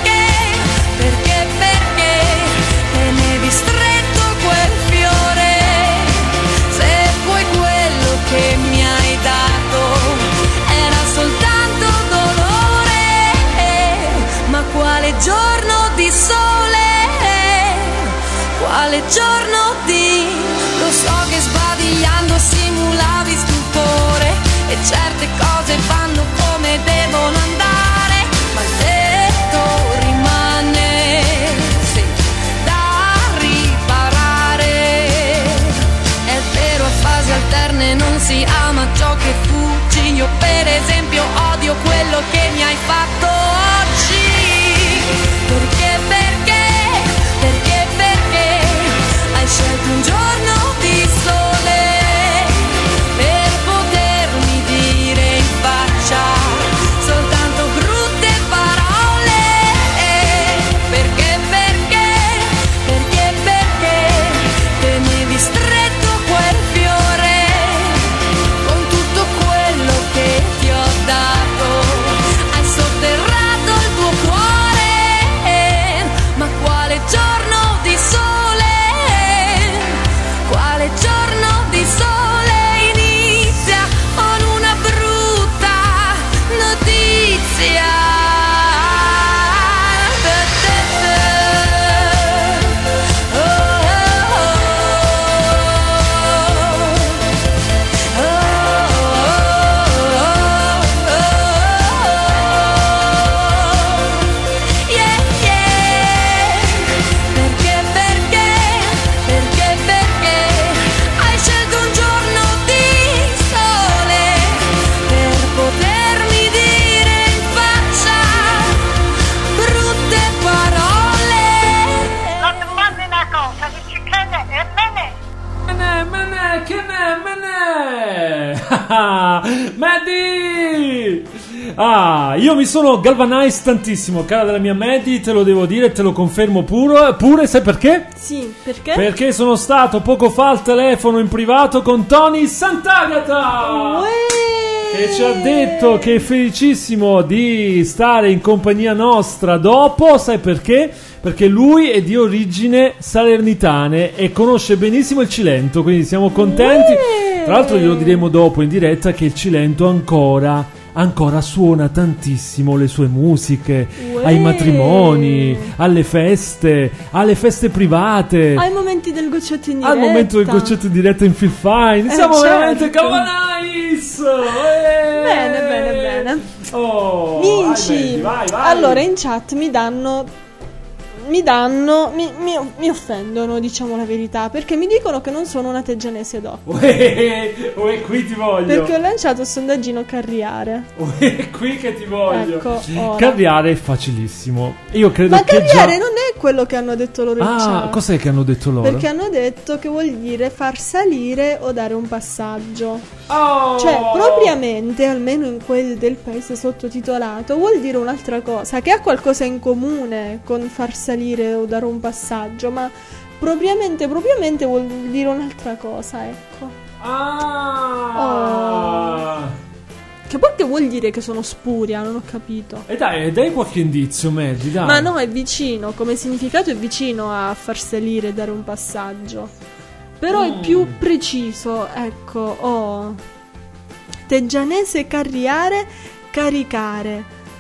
tenevi stretto quel fiore, se poi quello che mi hai dato era soltanto dolore. Ma quale giorno di sole, quale giorno di... Lo so che sbadigliando simulavi stupore e certe cose vanno come devono andare, ma il detto rimane, sì, da riparare. È vero, a fasi alterne non si ama ciò che fuggi. Io per esempio odio quello che mi hai fatto oggi. Perché hai scelto un giorno di sole per potermi dire in faccia soltanto brutte parole. Perché tenevi stretto quel fiore con tutto quello che ti ho dato. Hai sotterrato il tuo cuore, ma quale giorno di sole, quale giorno di sole inizia con una brutta notizia. Hai scelto un giorno di sole per potermi dire in faccia brutte parole. Ma domandi una cosa, dici che ne è Maddie! Io mi sono galvanized tantissimo, cara della mia Maddie, te lo devo dire, te lo confermo pure, sai perché? Sì, perché? Perché sono stato poco fa al telefono in privato con Tony Sant'Agata, che ci ha detto che è felicissimo di stare in compagnia nostra dopo. Sai perché? Perché lui è di origine salernitane e conosce benissimo il Cilento, quindi siamo contenti. Tra l'altro glielo diremo dopo in diretta che il Cilento ancora suona tantissimo le sue musiche ai matrimoni, alle feste private, ai momenti del goccetto in diretta, al momento del goccetto in diretta in Feel Fine. Siamo certo. veramente galvanized. Bene. Vinci. Vai. Allora in chat mi offendono, diciamo la verità, perché mi dicono che non sono una teggianese doc. Qui ti voglio. Perché ho lanciato il sondaggino Carriare. Qui che ti voglio. Ecco, ora. Carriare è facilissimo. Io credo Ma che Carriare non è quello che hanno detto loro in chat. Cos'è che hanno detto loro? Perché hanno detto che vuol dire far salire o dare un passaggio. Oh! Cioè, propriamente, almeno in quel del paese sottotitolato, vuol dire un'altra cosa, che ha qualcosa in comune con far salire o dare un passaggio, ma propriamente vuol dire un'altra cosa, ecco. Che poi che vuol dire che sono spuria? Non ho capito. E dai qualche indizio, Melody, dai. Ma no, è vicino, come significato è vicino a far salire e dare un passaggio. Però è più preciso, ecco, Teggianese carriare, caricare.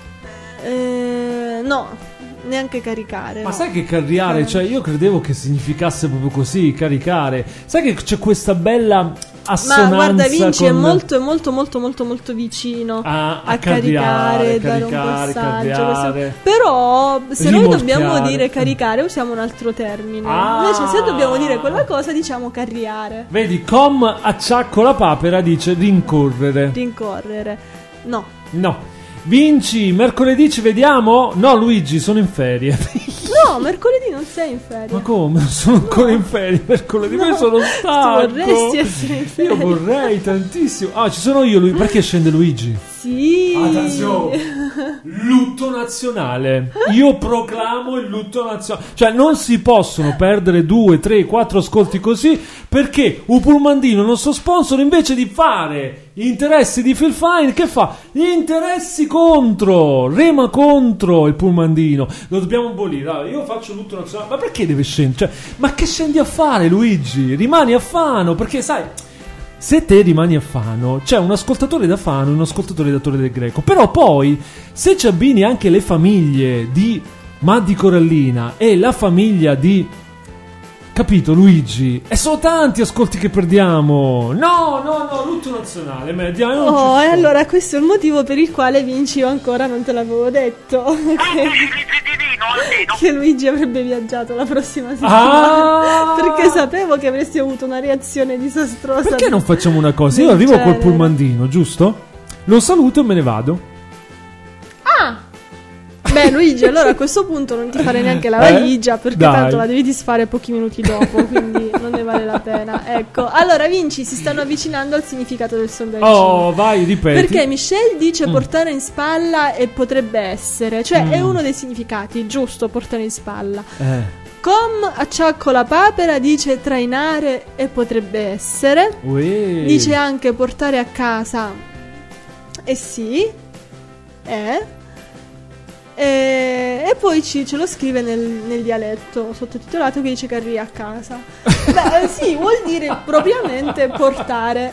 No, neanche caricare. Ma no. sai che carriare, cioè io credevo che significasse proprio così, caricare. Sai che c'è questa bella assonanza. Ma guarda, Vinci con... è molto vicino a caricare, dare un passaggio. Però se noi dobbiamo dire caricare usiamo un altro termine. Invece se dobbiamo dire quella cosa diciamo carriare. Vedi, acciacco la papera dice rincorrere. No. Vinci, mercoledì ci vediamo? No, Luigi, sono in ferie. No, mercoledì non sei in ferie. Ma come? Non sono ancora in ferie. Mercoledì sono stanco. Vorresti essere in ferie? Io vorrei tantissimo. Ci sono io, perché scende Luigi? Sì. Attenzione. Lutto nazionale. Io proclamo il lutto nazionale. Cioè non si possono perdere 2, 3, 4 ascolti così, perché un Pullmandino, il nostro sponsor, invece di fare gli interessi di Phil Fine, che fa? Gli interessi rema contro il Pullmandino. Lo dobbiamo abolire. Allora, io faccio lutto nazionale. Ma perché deve scendere? Cioè, ma che scendi a fare, Luigi? Rimani a Fano, perché sai, se te rimani a Fano, c'è un ascoltatore da Fano e un ascoltatore da Torre del Greco. Però poi, se ci abbini anche le famiglie di Maddi Corallina e la famiglia di... Capito, Luigi? E sono tanti ascolti che perdiamo. No, lutto nazionale. E allora questo è il motivo per il quale Vinci io ancora non te l'avevo detto. Che Luigi avrebbe viaggiato la prossima settimana. Perché sapevo che avresti avuto una reazione disastrosa. Perché non facciamo una cosa? Io arrivo col Pullmandino, giusto? Lo saluto e me ne vado. Beh, Luigi, allora a questo punto non ti fare neanche la valigia, perché tanto la devi disfare pochi minuti dopo, quindi non ne vale la pena. Ecco, allora Vinci, si stanno avvicinando al significato del sondaggio. Vai, ripeti. Perché Michelle dice portare in spalla e potrebbe essere, cioè è uno dei significati, giusto, portare in spalla. Com acciacco la papera dice trainare e potrebbe essere. Dice anche portare a casa. E poi ce lo scrive nel dialetto sottotitolato che dice carri a casa. Beh, sì, vuol dire propriamente portare.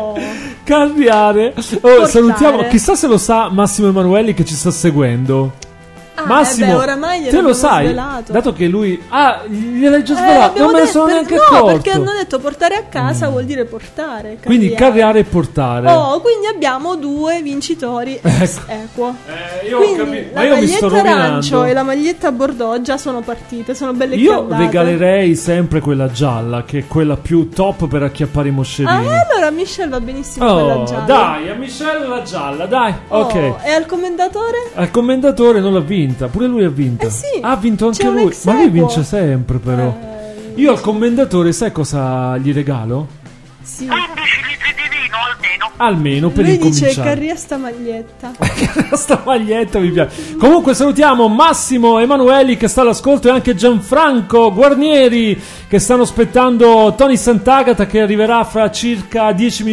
Carriare. Salutiamo, chissà se lo sa Massimo Emanuelli che ci sta seguendo. Massimo, oramai te lo sai, svelato. Dato che lui gliel'hai già svelato, non me ne sono neanche accorto. No, perché hanno detto portare a casa vuol dire portare, quindi carriare e portare. Quindi abbiamo 2 vincitori ex equo. Io quindi ho capito, la maglietta arancio e la maglietta bordeaux già sono partite, sono belle chiandate. Io regalerei sempre quella gialla, che è quella più top per acchiappare i moscerini. Allora a Michelle va benissimo quella gialla. Dai, a Michelle la gialla, dai. Ok. E al commendatore? Al commendatore non l'ha vinta. Pure lui ha vinto. Sì, ha vinto anche lui. Ma lui vince sempre, però. Io al commendatore, sai cosa gli regalo? Sì. 15 litri di vino almeno per lui incominciare. dice carria sta maglietta. Sta maglietta mi piace. Comunque salutiamo Massimo Emanueli che sta all'ascolto, e anche Gianfranco Guarnieri che stanno aspettando Tony Sant'Agata, che arriverà fra circa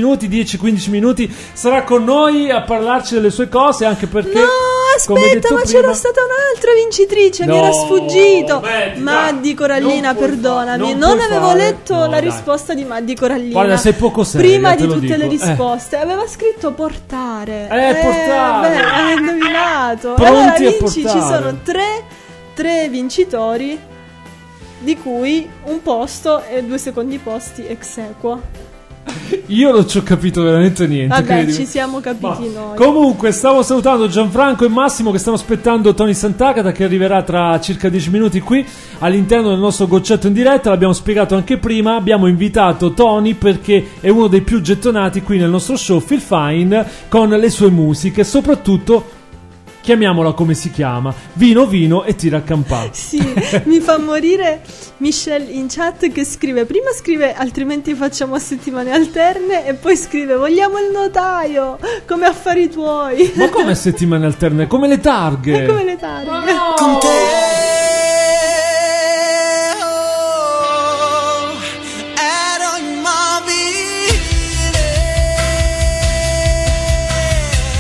10-15 minuti, sarà con noi a parlarci delle sue cose, anche perché aspetta, ma c'era stata un'altra vincitrice, mi era sfuggito. Maddi Corallina, perdonami, non avevo letto la risposta di Maddi Corallina. Guarda, sei poco seria, prima di tutte le risposte aveva scritto portare. Portare. Beh, hai indovinato. Pronti allora a Vinci, portare. ci sono tre vincitori, di cui un posto e 2 secondi posti ex equo. Io non ci ho capito veramente niente. Vabbè, credimi. ci siamo capiti noi. Comunque, stavo salutando Gianfranco e Massimo che stanno aspettando Tony Sant'Agata, che arriverà tra circa 10 minuti qui all'interno del nostro goccetto in diretta. L'abbiamo spiegato anche prima. Abbiamo invitato Tony perché è uno dei più gettonati qui nel nostro show Phil Fine, con le sue musiche, soprattutto, chiamiamola come si chiama, Vino e tira a campare. Sì, mi fa morire Michelle in chat che prima scrive altrimenti facciamo a settimane alterne, e poi scrive vogliamo il notaio come affari tuoi. Ma come a settimane alterne? Come le targhe. È come le targhe. No! Con te ero immobile,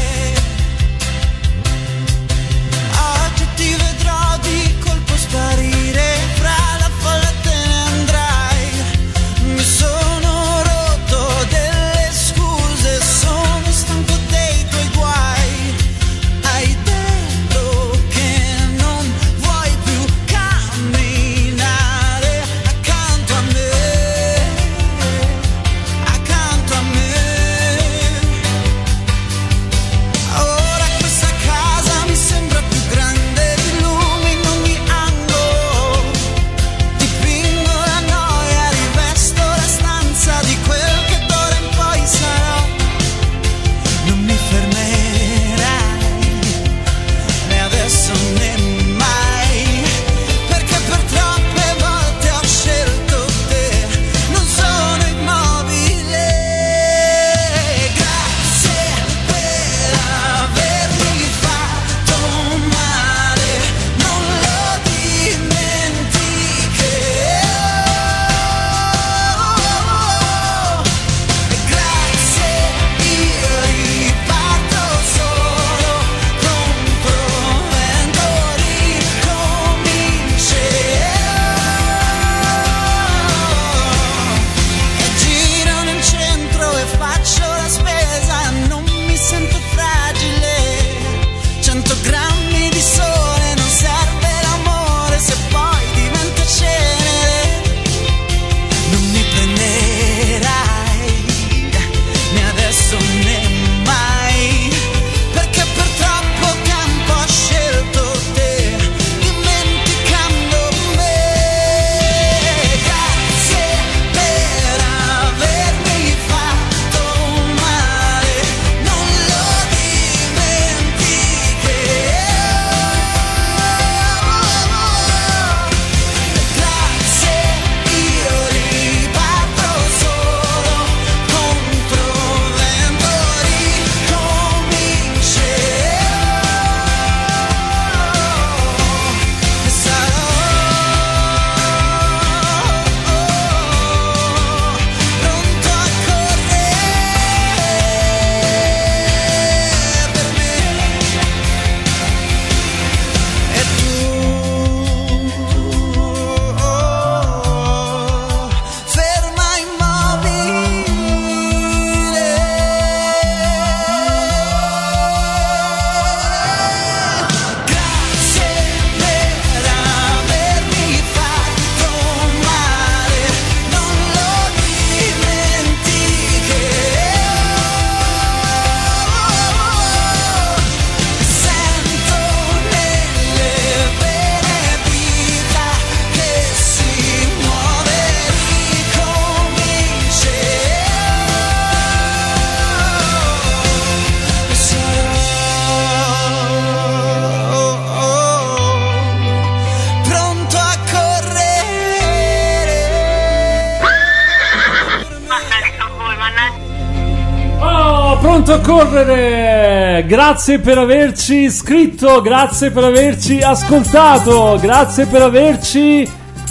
pronto a correre. Grazie per averci iscritto, grazie per averci ascoltato, grazie per averci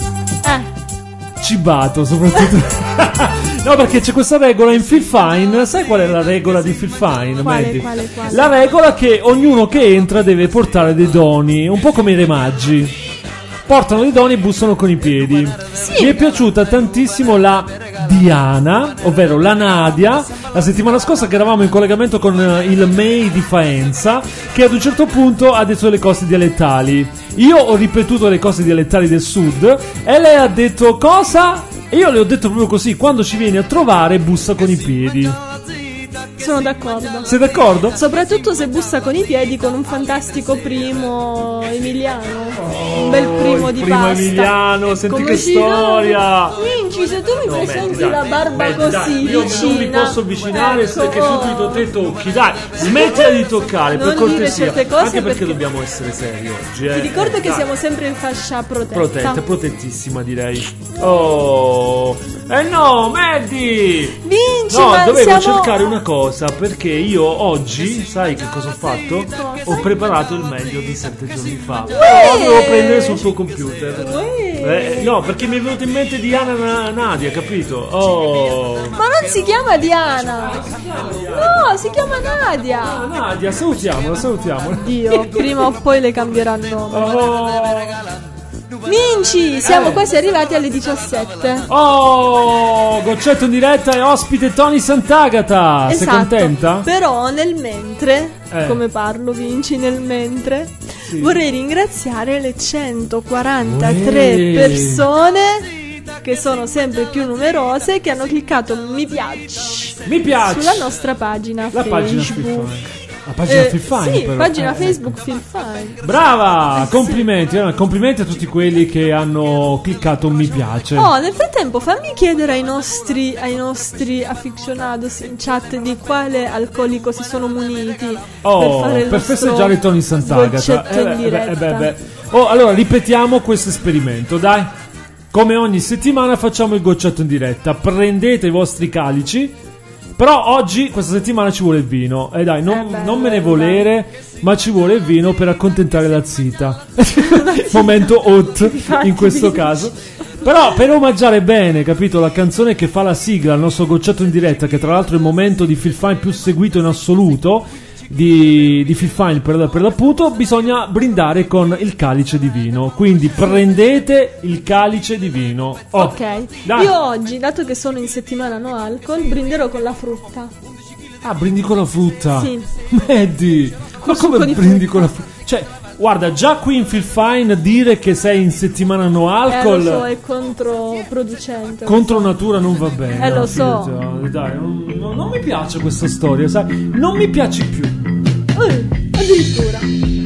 cibato soprattutto. No, perché c'è questa regola in Feel Fine. Sai qual è la regola di Feel Fine? Quale? La regola che ognuno che entra deve portare dei doni, un po' come i re magi. Portano dei doni e bussano con i piedi. Sì. Mi è piaciuta tantissimo la Diana, ovvero la Nadia, la settimana scorsa che eravamo in collegamento con il May di Faenza, che ad un certo punto ha detto le cose dialettali. Io ho ripetuto le cose dialettali del sud e lei ha detto cosa? E io le ho detto proprio così: quando ci vieni a trovare bussa con i piedi. Sono d'accordo. Sei d'accordo? Soprattutto se bussa con i piedi con un fantastico primo emiliano. Un bel primo di primo pasta. Emiliano, senti che storia. Vinci, se tu mi presenti la barba così dai, io vicina, non mi posso avvicinare, ecco, che subito te tocchi. Dai, smettila di toccare, non per cortesia. dire certe cose anche perché perché dobbiamo essere seri oggi. Ti ricordo che dai. siamo sempre in fascia protetta. Protettissima direi. Oh, no, Maddie! Vinci, no, ma dovevo siamo... cercare una cosa, perché io oggi, sai che cosa ho fatto? Ho preparato il meglio di 7 giorni fa. Lo devo prendere sul tuo computer. No, perché mi è venuto in mente Diana Nadia, capito? Oh. Ma non si chiama Diana. No, si chiama Nadia. Nadia, salutiamola. Dio, prima o poi le cambieranno nome. Vinci, siamo quasi arrivati alle 17. Oh, Goccetto in diretta e ospite Tony Sant'Agata. Esatto. Sei contenta? Però nel mentre, come parlo Vinci, nel mentre vorrei ringraziare le 143 persone che sono sempre più numerose, che hanno cliccato mi piace sulla nostra pagina Facebook. La pagina Feel Fine, sì, però. pagina Facebook Feel Fine. Brava, complimenti a tutti quelli che hanno cliccato mi piace. Oh, nel frattempo fammi chiedere ai nostri aficionados in chat di quale alcolico si sono muniti per festeggiare Tony Sant'Agata. In diretta. Allora ripetiamo questo esperimento, dai. Come ogni settimana facciamo il goccetto in diretta. Prendete i vostri calici. Però oggi, questa settimana, ci vuole il vino. Dai, non me ne volere, ma ci vuole il vino per accontentare la zita. Momento hot in questo caso. Però per omaggiare bene, capito, la canzone che fa la sigla al nostro goccetto in diretta, che tra l'altro è il momento di Feel Fine più seguito in assoluto di Feel Fine per l'appunto, bisogna brindare con il calice di vino. Quindi prendete il calice di vino. Ok, dai. Io oggi, dato che sono in settimana no alcol, brinderò con la frutta. Ah, brindi con la frutta? Sì. Maddie, ma come brindi con la frutta? Cioè, guarda, già qui in Feel Fine dire che sei in settimana no alcol, lo so, è controproducente. contro natura non va bene. Lo so. Dai, non mi piace questa storia, sai? Non mi piace più. Addirittura.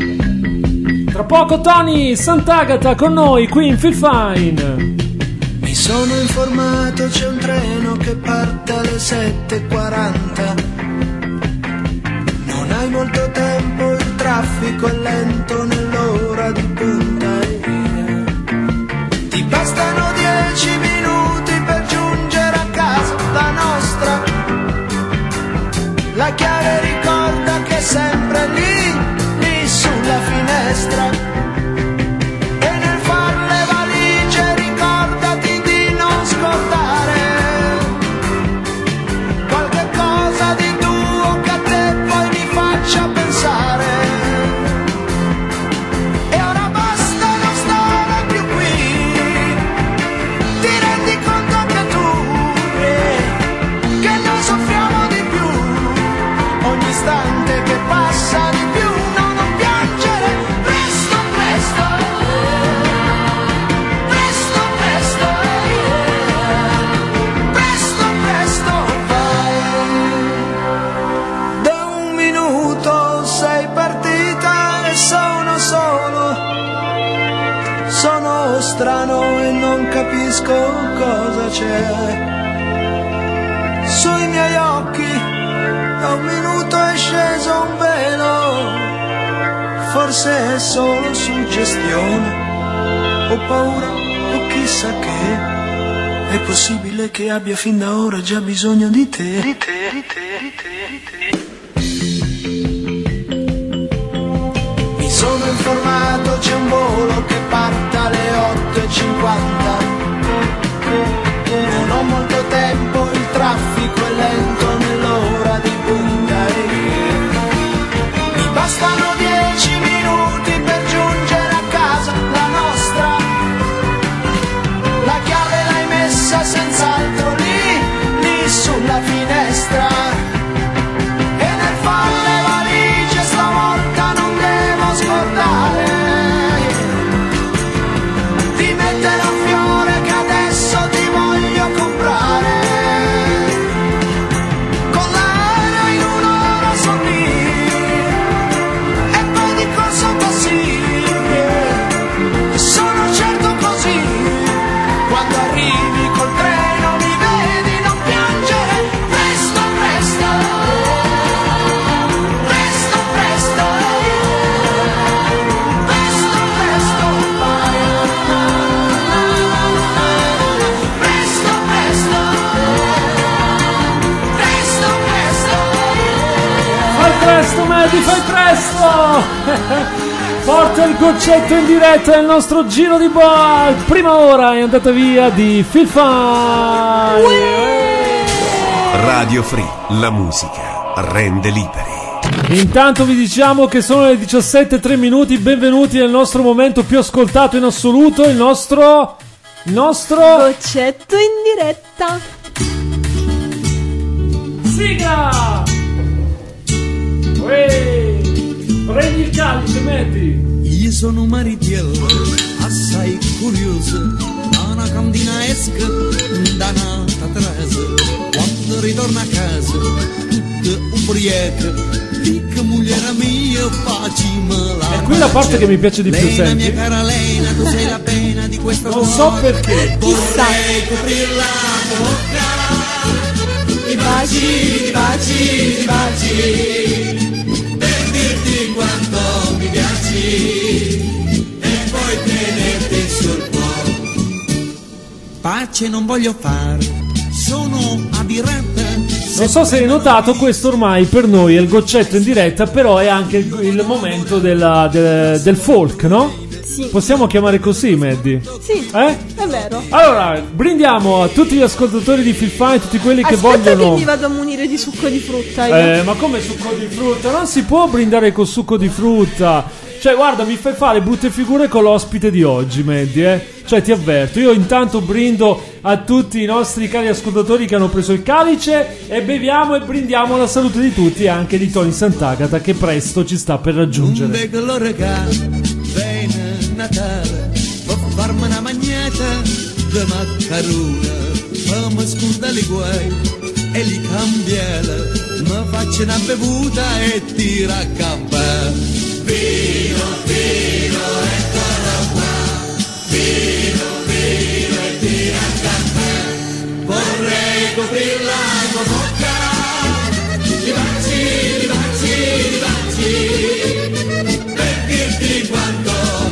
Tra poco Tony Sant'Agata con noi qui in Feel Fine. Mi sono informato, c'è un treno che parte alle 7:40. Non hai molto tempo, il traffico è lento nell'ora di punta. Ti bastano 10 minuti per giungere a casa, la nostra. La chiave ricorda che è sempre lì sulla finestra. E nel far le valigie ricordati di non scordare qualche cosa di tuo che a te poi mi faccia pensare. E ora basta, non stare più qui. Ti rendi conto anche tu che noi soffriamo di più ogni istante che passa di più. No, non piangere, presto, presto, presto, presto, presto, presto, vai. Da un minuto sei partita e sono solo, sono strano e non capisco cosa c'è sui miei occhi. Da un minuto è sceso un velo, forse è solo suggestione, ho paura o chissà che, È possibile che abbia fin da ora già bisogno di te. Mi sono informato, c'è un volo che parte alle 8:50. Non ho molto tempo, il traffico è lento nell'ora di punta. Mi bastano 10 minuti per giungere a casa, la nostra. La chiave l'hai messa senz'altro lì sulla finestra. E nel fare le valigie stavolta non devo scordare di mettere un fiore che adesso ti voglio comprare. Con l'aereo in un'ora sono lì e poi di corsa così. Sono certo così. Quando arrivi col treno mi vedi non piangere. Presto, presto, presto, presto, presto, presto, vai. Presto, presto, presto, presto. Fai presto, Mandy, fai presto! Porta il goccetto in diretta nel nostro giro di boa. Prima ora è andata via di Feel Fine. Radio Free, la musica rende liberi. Intanto vi diciamo che sono le 17:03. Benvenuti nel nostro momento più ascoltato in assoluto, il nostro goccetto in diretta. Sigla! Prendi il calice, metti. Io sono un maritiello assai curioso, da una cantina esca, da nata Teresa. Quando ritorno a casa, tutta ubriaca, dico mogliera mia, facciamo la. È qui la parte che mi piace di più, Lena, senti. mia cara Lena, tu sei la pena di questa Non so perché. Vorrei coprirla bocca, i baci, i baci, i baci. Quanto mi piaci e poi tenerti sul cuore. Pace non voglio fare, sono adirata. Non so se hai notato, questo ormai per noi è il goccetto in diretta, però è anche il momento del folk, no? Sì. Possiamo chiamare così, Maddie? Sì, è vero. Allora, brindiamo a tutti gli ascoltatori di Feel Fine, tutti quelli che Aspetta vogliono. che mi vado a munire di succo di frutta io. Ma come succo di frutta? Non si può brindare col succo di frutta. Cioè, guarda, mi fai fare brutte figure con l'ospite di oggi, Maddie, Cioè, ti avverto. Io intanto brindo a tutti i nostri cari ascoltatori che hanno preso il calice e beviamo e brindiamo alla salute di tutti e anche di Tony Sant'Agata, che presto ci sta per raggiungere. Natale, per farmi una magnata di maccaruna, fammi scordare i guai e li cambiare, mi faccio una bevuta e tira a campare. Vino, vino, eccola qua, vino, vino e tira a campare. Vorrei coprirla con bocca, di baci, di baci, di baci, per dirti quanto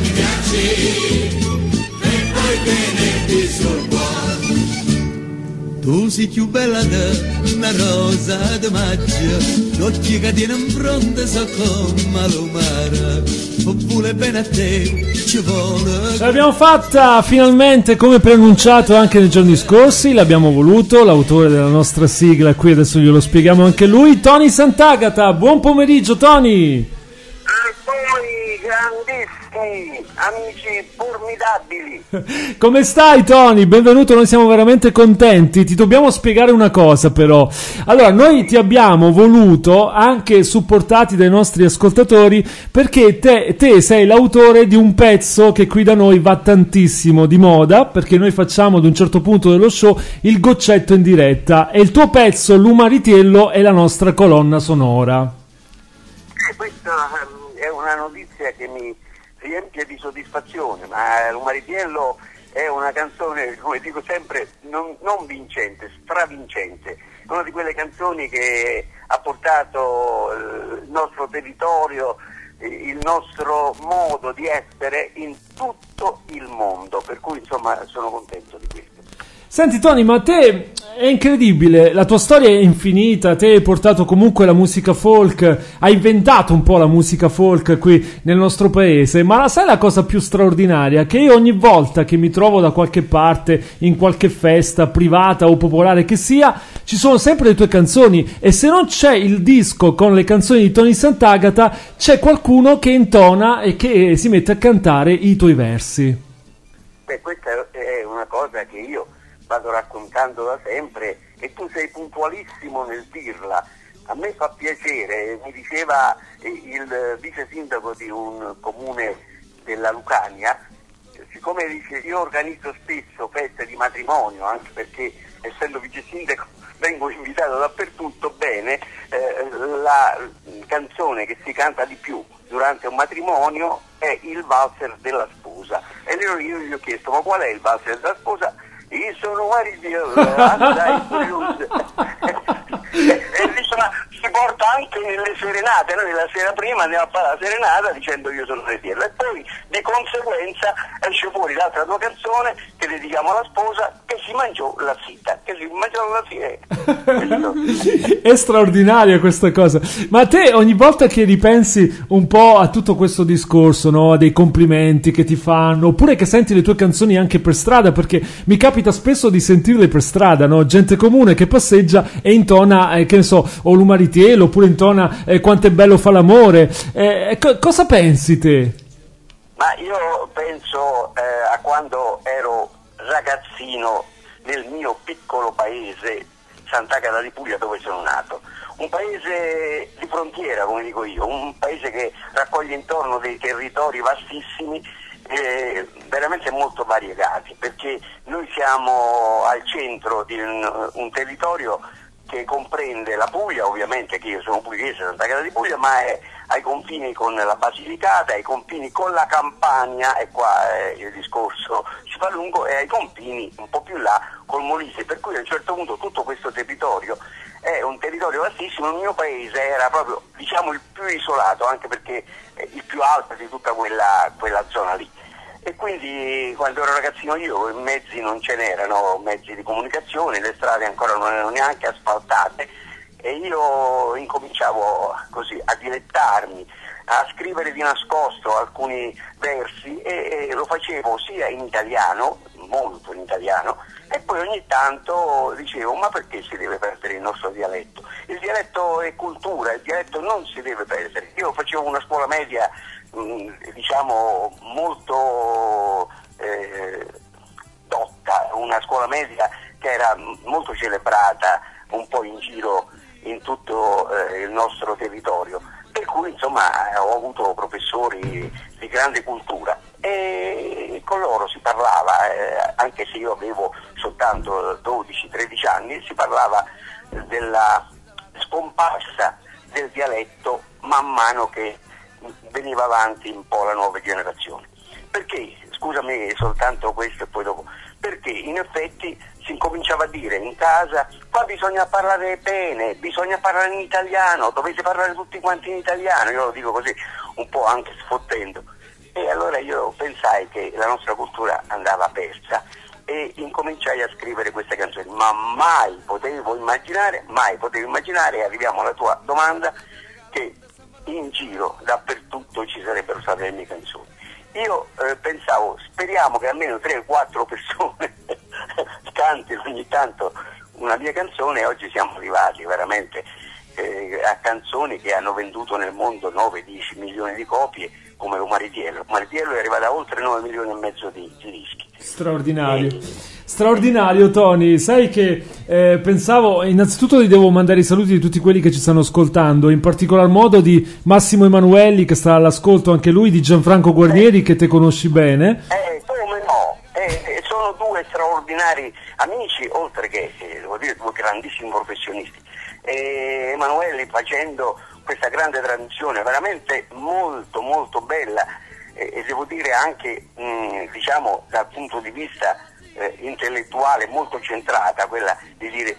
e poi tenerti sul cuore. Tu sei più bella di una rosa di maggio, l'occhio che tiene in fronte so come l'umara, oppure bene a te ci vuole. Ce l'abbiamo fatta finalmente, come preannunciato anche nei giorni scorsi, l'abbiamo voluto, l'autore della nostra sigla qui adesso glielo spieghiamo anche lui, Tony Sant'Agata. Buon pomeriggio, Tony. Grandissimi amici formidabili. Come stai, Tony? Benvenuto, noi siamo veramente contenti. Ti dobbiamo spiegare una cosa però. Allora, noi ti abbiamo voluto anche supportati dai nostri ascoltatori perché te sei l'autore di un pezzo che qui da noi va tantissimo di moda, perché noi facciamo ad un certo punto dello show il goccetto in diretta e il tuo pezzo, L'Umaritiello, è la nostra colonna sonora. Questa è una notizia che mi riempie di soddisfazione, ma L'Umaritiello è una canzone, come dico sempre, non vincente, stravincente. Una di quelle canzoni che ha portato il nostro territorio, il nostro modo di essere in tutto il mondo, per cui insomma sono contento di questo. Senti Tony, ma te è incredibile, la tua storia è infinita, te hai portato comunque la musica folk, hai inventato un po' la musica folk qui nel nostro paese, ma sai la cosa più straordinaria? Che io ogni volta che mi trovo da qualche parte, in qualche festa privata o popolare che sia, ci sono sempre le tue canzoni, e se non c'è il disco con le canzoni di Tony Sant'Agata, c'è qualcuno che intona e che si mette a cantare i tuoi versi. Beh, questa è una cosa che io vado raccontando da sempre e tu sei puntualissimo nel dirla. A me fa piacere, mi diceva il vice sindaco di un comune della Lucania, siccome dice io organizzo spesso feste di matrimonio, anche perché essendo vice sindaco vengo invitato dappertutto, bene, la canzone che si canta di più durante un matrimonio è il valzer della sposa. E io gli ho chiesto, ma qual è il valzer della sposa? Io sono marito, andai curioso. E insomma, si porta anche nelle serenate, noi la sera prima andiamo a fare la serenata dicendo io sono maritiello, e poi di conseguenza esce fuori l'altra tua canzone che dedichiamo alla sposa che si mangiò la zita, È straordinaria questa cosa. Ma te ogni volta che ripensi un po' a tutto questo discorso, no? A dei complimenti che ti fanno, oppure che senti le tue canzoni anche per strada, perché mi capita spesso di sentirle per strada, no? Gente comune che passeggia e intona, che ne so, o l'umaritiello, oppure intona quanto è bello fa l'amore. Cosa pensi te? Ma io penso a quando ero ragazzino nel mio piccolo paese, Sant'Agata di Puglia, dove sono nato. Un paese di frontiera, come dico io, un paese che raccoglie intorno dei territori vastissimi, veramente molto variegati, perché noi siamo al centro di un territorio che comprende la Puglia, ovviamente, che io sono pugliese, Sant'Agata di Puglia, ma è ai confini con la Basilicata, ai confini con la Campania, e qua il discorso si fa lungo, e ai confini un po' più là col Molise, per cui a un certo punto tutto questo territorio è un territorio vastissimo. Il mio paese era proprio, diciamo, il più isolato, anche perché è il più alto di tutta quella zona lì. E quindi quando ero ragazzino io i mezzi non ce n'erano, mezzi di comunicazione, le strade ancora non erano neanche asfaltate, e io incominciavo così a dilettarmi, a scrivere di nascosto alcuni versi, e lo facevo sia in italiano, molto in italiano, e poi ogni tanto dicevo, ma perché si deve perdere il nostro dialetto? Il dialetto è cultura, il dialetto non si deve perdere. Io facevo una scuola media diciamo molto dotta, una scuola media che era molto celebrata un po' in giro in tutto il nostro territorio, per cui insomma ho avuto professori di grande cultura e con loro si parlava, anche se io avevo soltanto 12-13 anni, si parlava della scomparsa del dialetto man mano che veniva avanti un po' la nuova generazione. Perché, scusami soltanto questo e poi dopo, perché in effetti si incominciava a dire in casa, qua bisogna parlare bene, bisogna parlare in italiano, dovete parlare tutti quanti in italiano, io lo dico così un po' anche sfottendo, e allora io pensai che la nostra cultura andava persa e incominciai a scrivere queste canzoni, ma mai potevo immaginare, e arriviamo alla tua domanda, che in giro dappertutto ci sarebbero state le mie canzoni. Io pensavo, speriamo che almeno 3 o 4 persone cantino ogni tanto una mia canzone, e oggi siamo arrivati veramente a canzoni che hanno venduto nel mondo 9-10 milioni di copie, come Umaritiello. Umaritiello è arrivato a oltre 9 milioni e mezzo di dischi. Straordinario. Straordinario, Tony. Sai che pensavo, innanzitutto ti devo mandare i saluti di tutti quelli che ci stanno ascoltando, in particolar modo di Massimo Emanuelli, che sta all'ascolto anche lui, di Gianfranco Guarnieri, che te conosci bene. Come no, sono 2 straordinari amici, oltre che devo dire 2 grandissimi professionisti. Emanuelli facendo questa grande tradizione veramente molto molto bella, e devo dire anche diciamo dal punto di vista intellettuale molto centrata, quella di dire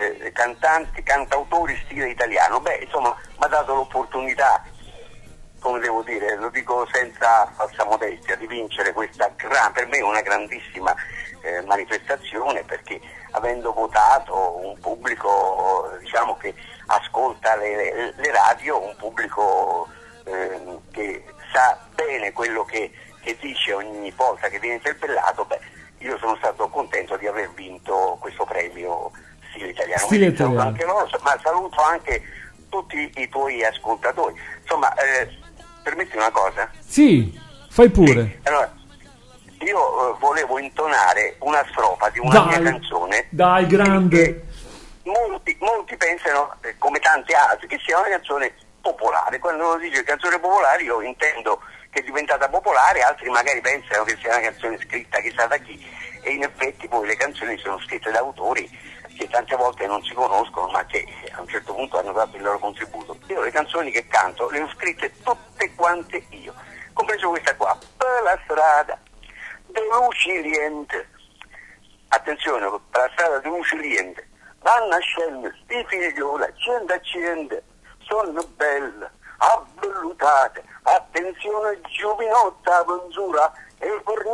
cantautori stile italiano. Insomma, mi ha dato l'opportunità, come devo dire, lo dico senza falsa modestia, di vincere questa per me una grandissima manifestazione, perché avendo votato un pubblico, diciamo, che ascolta le radio, un pubblico che sa bene quello che dice ogni volta che viene interpellato, io sono stato contento di aver vinto questo premio Stile Italiano. Saluto anche loro, ma saluto anche tutti i tuoi ascoltatori. Insomma, permetti una cosa? Sì, fai pure. Sì. Allora, io volevo intonare una strofa di una mia canzone. Dai, grande. Molti pensano, come tanti altri, che sia una canzone popolare. Quando uno dice canzone popolare, io intendo che è diventata popolare, altri magari pensano che sia una canzone scritta chissà da chi, e in effetti poi le canzoni sono scritte da autori che tante volte non si conoscono, ma che a un certo punto hanno dato il loro contributo. Io le canzoni che canto le ho scritte tutte quante io, compreso questa qua, per la strada dell'Uciliente. Attenzione, per la strada dell'Uciliente vanno a scendere i figlioli, accende, sono belle, avvellutate, attenzione giovinotta avanzura, e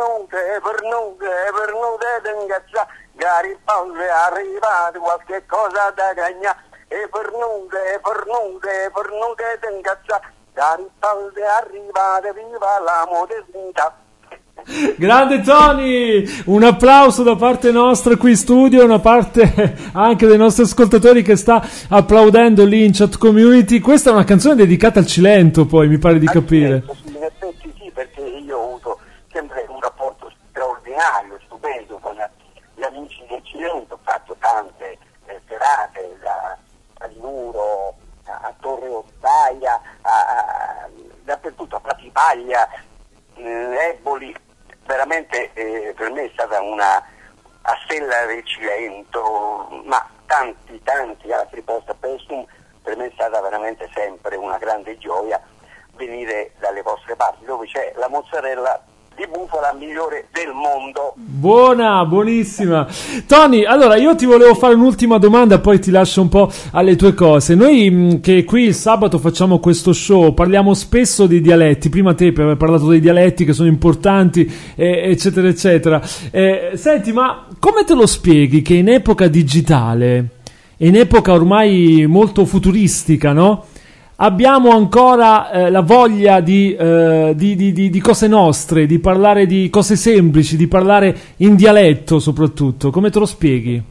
pernute d'ingazza, Garibaldi è arrivato, qualche cosa da cagnà, e pernute d'ingazza, Garibaldi è arrivato, viva la modernità. Grande Tony, un applauso da parte nostra qui in studio, una parte anche dei nostri ascoltatori che sta applaudendo lì in chat community. Questa è una canzone dedicata al Cilento, poi mi pare di capire. Sì, in effetti sì, perché io ho avuto sempre un rapporto straordinario, stupendo con gli amici del Cilento, ho fatto tante serate da Muro a Torre Ottaia, dappertutto, a Platipaglia, Eboli. Veramente per me è stata una a stella del Cilento, ma tanti altri posti a Pestum. Per me è stata veramente sempre una grande gioia venire dalle vostre parti, dove c'è la mozzarella di bufala migliore del mondo. Buona, buonissima. Tony, allora io ti volevo fare un'ultima domanda, poi ti lascio un po' alle tue cose. Noi che qui il sabato facciamo questo show, parliamo spesso di dialetti. Prima te avevi parlato dei dialetti che sono importanti, eccetera eccetera. Senti, ma come te lo spieghi che in epoca digitale, in epoca ormai molto futuristica, no? Abbiamo ancora la voglia di cose nostre, di parlare di cose semplici, di parlare in dialetto soprattutto. Come te lo spieghi?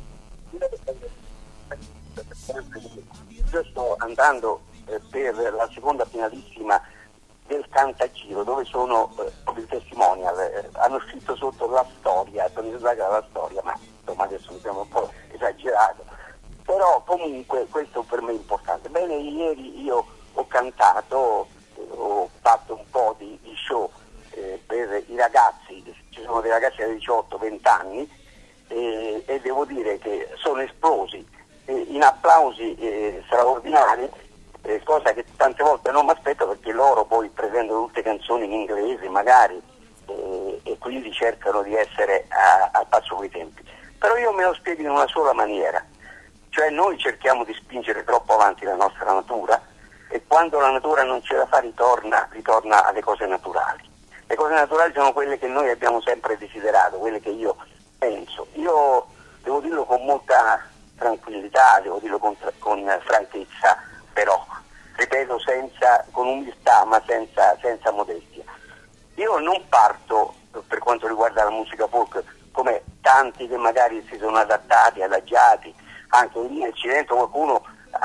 Io sto andando per la seconda finalissima del Cantagiro, dove sono il testimonial. Hanno scritto sotto la storia, la storia, ma insomma adesso mi sembra un po' esagerato. Però comunque questo per me è importante. Bene, ieri io ho cantato, ho fatto un po' di show per i ragazzi, ci sono dei ragazzi da 18-20 anni e devo dire che sono esplosi in applausi straordinari, cosa che tante volte non mi aspetto, perché loro poi pretendono tutte canzoni in inglese magari e quindi cercano di essere al passo coi tempi. Però io me lo spiego in una sola maniera, cioè noi cerchiamo di spingere troppo avanti la nostra natura, e quando la natura non ce la fa ritorna alle cose naturali. Le cose naturali sono quelle che noi abbiamo sempre desiderato, quelle che io penso. Io devo dirlo con molta tranquillità, devo dirlo con franchezza, però ripeto con umiltà ma senza modestia. Io non parto, per quanto riguarda la musica folk, come tanti che magari si sono adagiati, anche lì nel Cilento qualcuno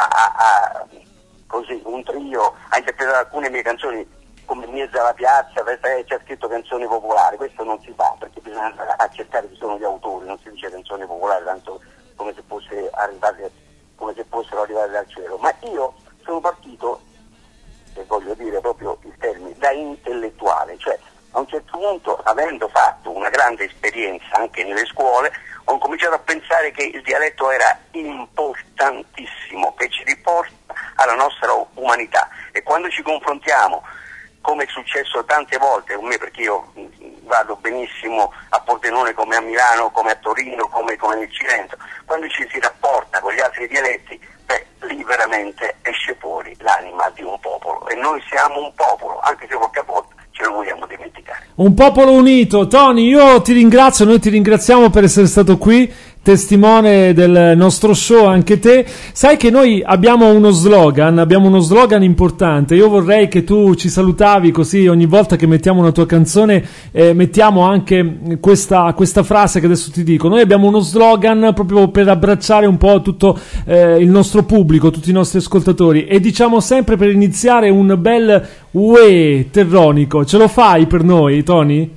così un trio ha interpretato alcune mie canzoni come Mezza la piazza, c'è scritto canzoni popolari. Questo non si fa, perché bisogna andare a cercare chi sono gli autori, non si dice canzoni popolari tanto come se fossero arrivate dal cielo. Ma io sono partito, e voglio dire proprio il termine, da intellettuale, cioè a un certo punto, avendo fatto una grande esperienza anche nelle scuole, ho cominciato a pensare che il dialetto era importantissimo, che ci riporta alla nostra umanità, e quando ci confrontiamo, come è successo tante volte con me, perché io vado benissimo a Pordenone come a Milano, come a Torino, come nel Cilento, quando ci si rapporta con gli altri dialetti, lì veramente esce fuori l'anima di un popolo, e noi siamo un popolo, anche se qualche volta ci ce lo vogliamo dimenticare. Un popolo unito. Tony, io ti ringrazio, noi ti ringraziamo per essere stato qui, testimone del nostro show, anche te. Sai che noi abbiamo uno slogan importante. Io vorrei che tu ci salutavi, così ogni volta che mettiamo una tua canzone mettiamo anche questa frase che adesso ti dico. Noi abbiamo uno slogan proprio per abbracciare un po' tutto il nostro pubblico, tutti i nostri ascoltatori, e diciamo sempre per iniziare un bel uè terronico. Ce lo fai per noi, Tony?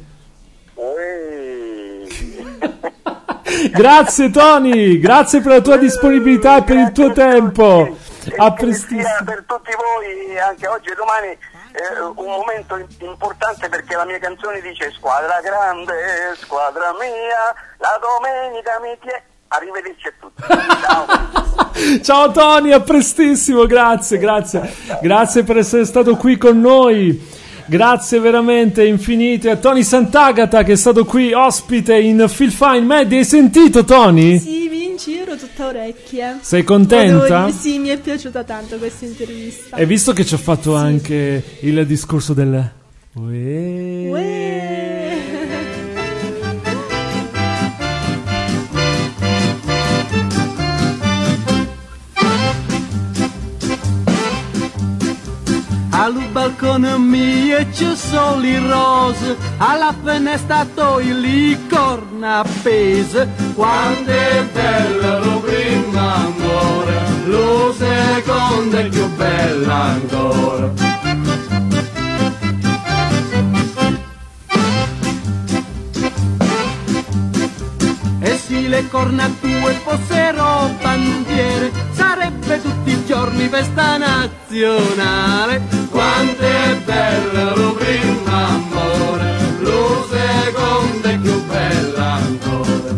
Grazie Tony, grazie per la tua disponibilità e per il tuo tempo. A prestissimo. Per tutti voi, anche oggi e domani, un momento importante, perché la mia canzone dice: squadra grande, squadra mia, la domenica mi tiene. Arrivederci a tutti. Ciao. Ciao Tony, a prestissimo, grazie per essere stato qui con noi. Grazie veramente infinite a Tony Sant'Agata, che è stato qui ospite in Feel Fine. Maddie, hai sentito Tony? Sì, Vinci, io ero tutta orecchie. Sei contenta? Sì, mi è piaciuta tanto questa intervista. E visto che ci ho fatto anche il discorso del Al balcone mio c'è solo il rose, alla finestra il corna appese. Quando è bello lo primo amore, lo secondo è più bello ancora. E se le corna tue fossero bandiere, sarebbe tutti i giorni festa nazionale. Quanto è bello lo primo amore, lo secondo è più bello ancora.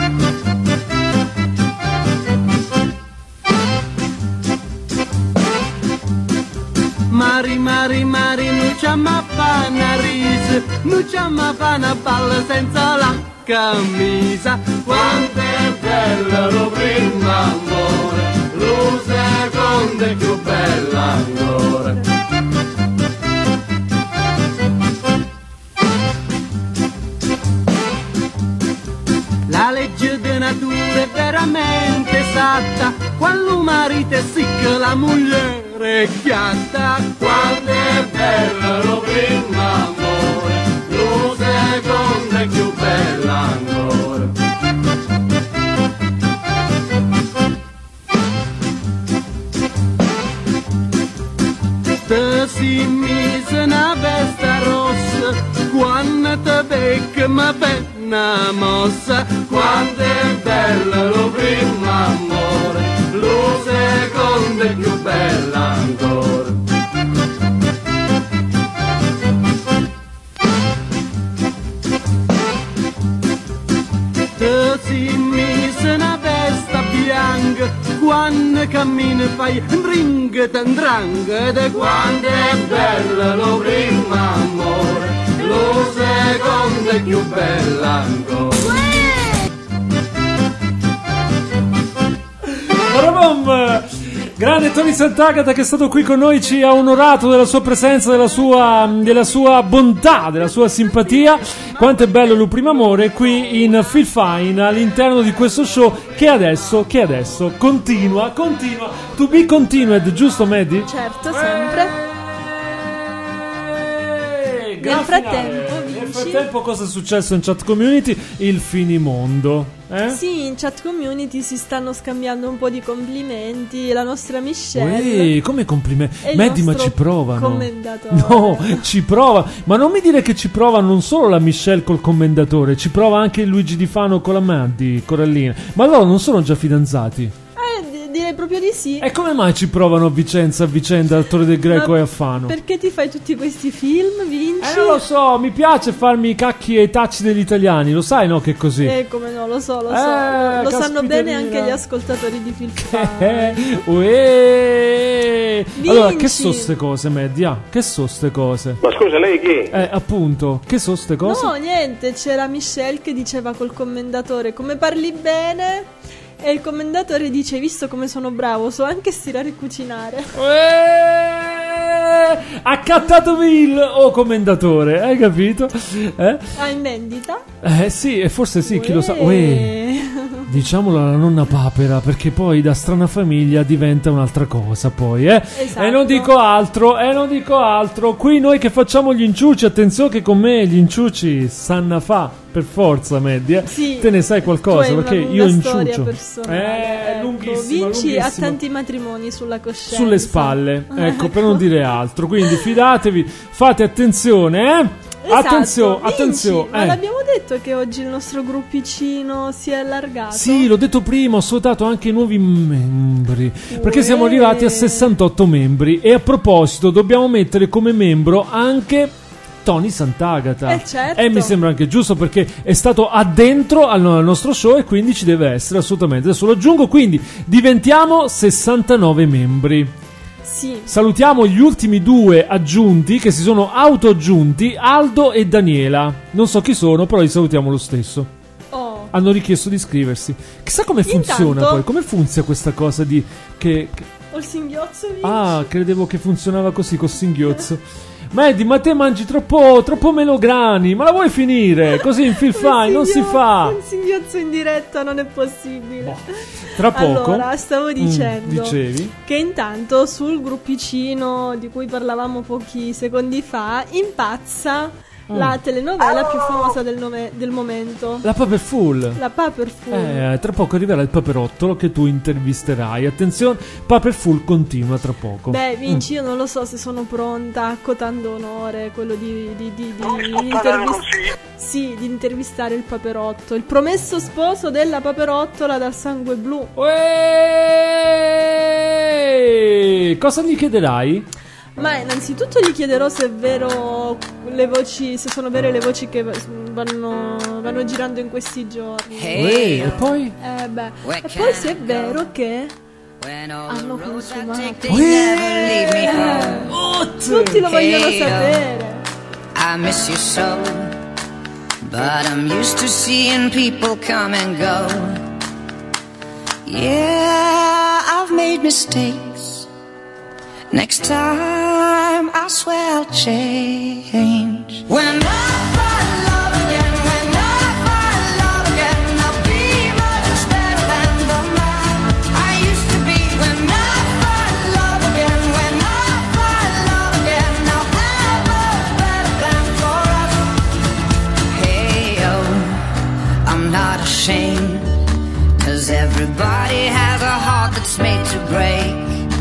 Mari, non c'è ma fa una risa, non c'è ma fa una balla senza la camisa. Quanto è bello lo primo amore, lo secondo è più bello ancora. La legge di natura è veramente esatta, quando il marito è sicco la moglie è chiatta. Quando è bello lo primo amore, lo secondo è più bello ancora. Te si mise una veste rossa, quando te becca ma penna mossa. Quando è bello lo primo amore, lo secondo è più bello ancora. Te si mise una veste bianca, quando cammina fai ndrangheta. Quando è bello lo primo amore, lo secondo è più bello ancora. Grande Tony Sant'Agata, che è stato qui con noi, ci ha onorato della sua presenza, della sua bontà, della sua simpatia. Quanto è bello il primo amore qui in Feel Fine, all'interno di questo show che adesso continua to be continued, giusto Maddie? Certo, sempre. Nel frattempo cosa è successo in chat community? Il finimondo. Sì, in chat community si stanno scambiando un po' di complimenti. La nostra Michelle. Come complimenti? Maddie, ma ci provano. Commendatore. No, ci prova. Ma non mi dire che ci prova non solo la Michelle col commendatore, ci prova anche il Luigi Di Fano con la Maddie, Corallina. Ma loro non sono già fidanzati? Direi proprio di sì. E come mai ci provano a vicenda a Torre del Greco e a Fano? Perché ti fai tutti questi film, Vinci? Non lo so, mi piace farmi i cacchi e i tacci degli italiani, lo sai, no, che è così? Come no, lo so. Lo sanno bene anche gli ascoltatori di Feel Fine. Allora, che so ste cose, Media? Che so ste cose? Ma scusa, lei chi? Appunto, che so ste cose? No, niente, c'era Michelle che diceva col commendatore: come parli bene? E il commendatore dice: visto come sono bravo, so anche stirare e cucinare. Accattatoville o commendatore, hai capito? In vendita? Sì, e forse sì, chi lo sa. Diciamolo alla nonna Papera, perché poi da strana famiglia diventa un'altra cosa poi, Esatto. E non dico altro. Qui noi che facciamo gli inciuci, attenzione che con me gli inciuci sanno fa, per forza, Maddie. Sì. Te ne sai qualcosa, perché io inciucio. È lunghissima, Vinci lunghissima. ha tanti matrimoni sulla coscienza. Sulle spalle, ecco, per non dire altro. Quindi fidatevi, fate attenzione, Esatto. Attenzione. Ma l'abbiamo detto che oggi il nostro gruppicino si è allargato? Sì, l'ho detto prima, ho salutato anche i nuovi membri, perché siamo arrivati a 68 membri. E a proposito, dobbiamo mettere come membro anche Tony Sant'Agata. Certo. E mi sembra anche giusto, perché è stato addentro al nostro show e quindi ci deve essere assolutamente. Adesso lo aggiungo, quindi diventiamo 69 membri. Sì. Salutiamo gli ultimi 2 aggiunti che si sono auto-aggiunti, Aldo e Daniela. Non so chi sono, però li salutiamo lo stesso. Hanno richiesto di iscriversi. Chissà come funziona poi. Come funziona questa cosa di che... Ho il singhiozzo, Vinci. Ah, credevo che funzionava così col singhiozzo. Maddie, ma te mangi troppo melograni. Ma la vuoi finire? Così in feel fine non si fa. Un singhiozzo in diretta non è possibile. Tra poco. Allora, stavo dicendo dicevi? che intanto sul gruppicino di cui parlavamo pochi secondi fa impazza la telenovela più famosa del momento. La Paperful. La Paperful. Tra poco arriverà il Paperottolo che tu intervisterai. Attenzione, Paperful continua tra poco. Beh, Vinci, io non lo so se sono pronta, accotando onore, quello di intervistare il Paperotto, il promesso sposo della Paperottola dal sangue blu. Cosa gli chiederai? Ma innanzitutto gli chiederò se è vero se sono vere le voci che vanno girando in questi giorni. E poi? E poi se è vero che hanno consumato. Tutti lo vogliono sapere. I miss you so, but I'm used to seeing people come and go. Yeah, I've made mistakes. Next time I swear I'll change. When I find love again, I'll be much better than the man I used to be. When I find love again, I'll have a better plan for us. Hey, oh, I'm not ashamed, 'cause everybody has a heart that's made to break.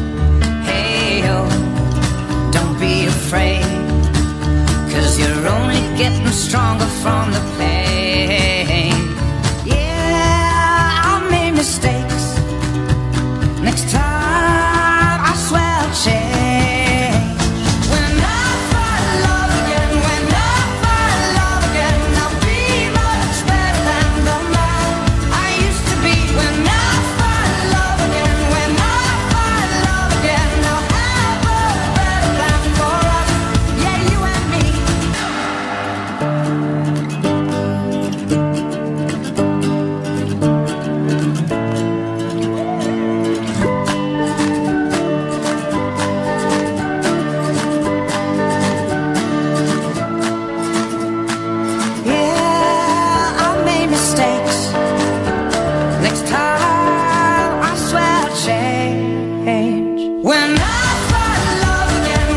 Don't be afraid, 'cause you're only getting stronger from the pain. Yeah, I made mistakes. Next time I swear I'll change. When I find love again, I'll be much better than the man I used to be. When I find love again, I'll have a better plan for us. Yeah, you and me. Yeah, I made mistakes. Next time I swear I'll change. When I find love again,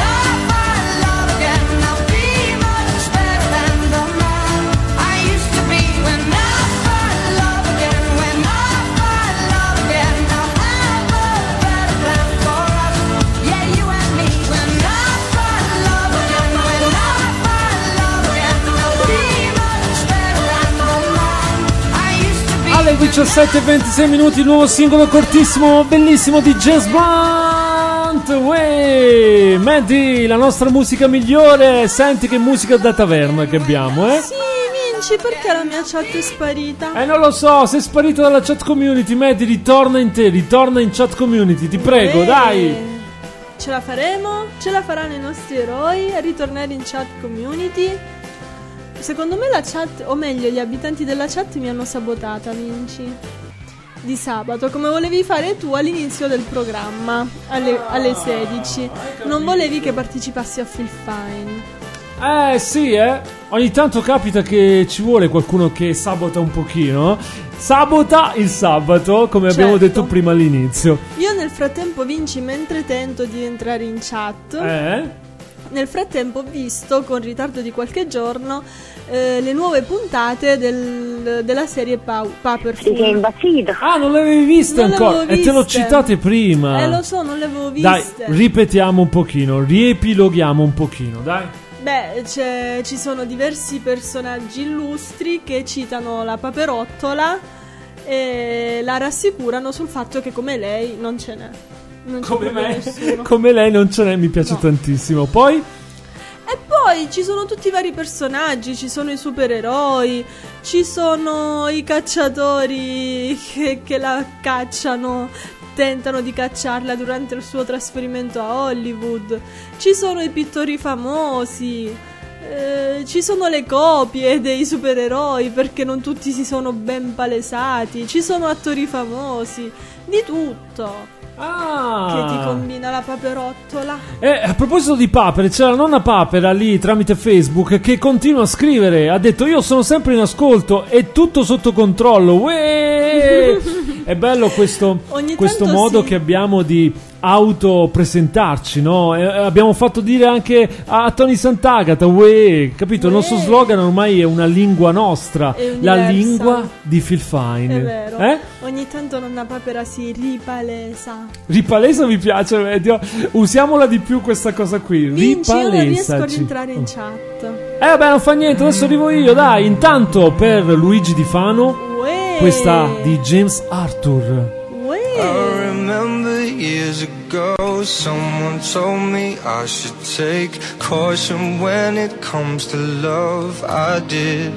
I'll be much better than the man I used to be. When I find love again, I'll have a better plan for us. Yeah, you and me. When I find love again, I'll be much better than the man I used to be. Alle 17:26 minuti, il nuovo singolo cortissimo, bellissimo di James Blunt. Uè, Maddie, la nostra musica migliore. Senti che musica da taverna che abbiamo, Sì, Vinci, perché la mia chat è sparita? Non lo so, sei sparito dalla chat community. Maddie, ritorna in chat community, ti prego, dai. Ce la faremo? Ce la faranno i nostri eroi a ritornare in chat community? Secondo me la chat, o meglio gli abitanti della chat mi hanno sabotata, Vinci. di sabato, come volevi fare tu all'inizio del programma, alle 16. Non volevi che partecipassi a Feel Fine. Sì, ogni tanto capita che ci vuole qualcuno che sabota un pochino. Sabota il sabato, come abbiamo detto prima all'inizio. Io nel frattempo, Vinci, mentre tento di entrare in chat, nel frattempo ho visto, con ritardo di qualche giorno, le nuove puntate della serie Paperful. Sei impazzito? Ah, non le avevi viste ancora? E te l'ho citate prima. Lo so, non le avevo viste. Dai, ripetiamo un pochino, riepiloghiamo un pochino, dai. Beh, ci sono diversi personaggi illustri che citano la Paperottola e la rassicurano sul fatto che come lei non ce n'è. Non c'è Come me, nessuno. come lei non ce n'è, mi piace tantissimo. Poi? E poi ci sono tutti i vari personaggi, ci sono i supereroi, ci sono i cacciatori che la cacciano, tentano di cacciarla durante il suo trasferimento a Hollywood, ci sono i pittori famosi, ci sono le copie dei supereroi perché non tutti si sono ben palesati, ci sono attori famosi, di tutto. Che ti combina la Paperottola. A proposito di papere, c'è la nonna Papera lì tramite Facebook che continua a scrivere. Ha detto: io sono sempre in ascolto, è tutto sotto controllo. Uè! È bello questo modo che abbiamo di autopresentarci, no? Abbiamo fatto dire anche a Tony Sant'Agata, capito? Il nostro slogan ormai è una lingua nostra, la lingua di Feel Fine. È vero. Ogni tanto nonna Papera si ripalesa. Ripalesa mi piace, vedi? Usiamola di più questa cosa qui. Vinci, io non riesco ad Ripalesaci. entrare in chat. Beh, non fa niente, adesso arrivo io, dai. Intanto per Luigi Di Fano, questa di James Arthur. I remember years ago someone told me I should take caution when it comes to love. I did.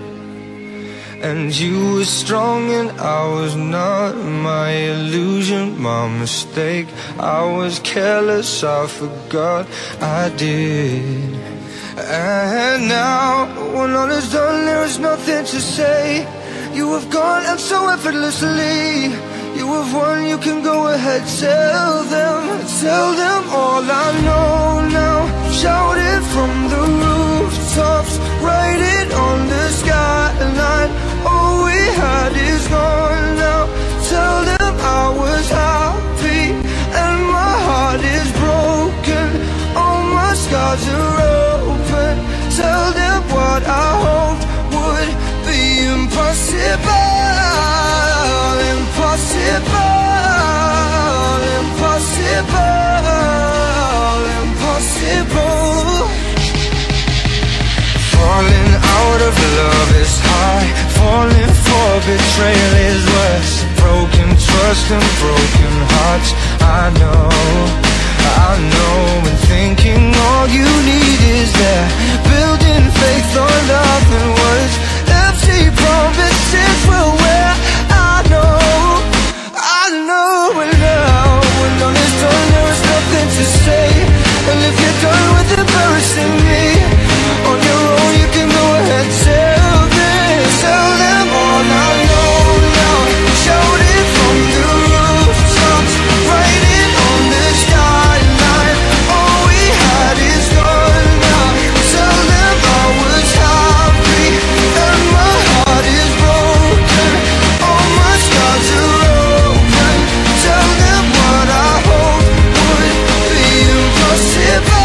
And you were strong and I was not. My illusion, my mistake. I was careless, I forgot I did. And now when all is done there is nothing to say. You have gone and so effortlessly. You have won, you can go ahead, tell them all I know now. Shout it from the rooftops, write it on the skyline. All we had is gone now. Tell them I was happy and my heart is broken. All my scars are open. Tell them what I hoped would be impossible. Impossible. Falling out of love is high. Falling for betrayal is worse. Broken trust and broken hearts. I know. And thinking all you need is there. Building faith on nothing words. Empty promises will wear. I know. And now when all is done there is nothing to say. And if you're done with embarrassing me on your own, you can go ahead, tell them all I know now. Shout it from the rooftops, write it on the skyline. All we had is gone now. Tell them I was happy and my heart is broken. All my scars are open. Tell them what I hope would be impossible.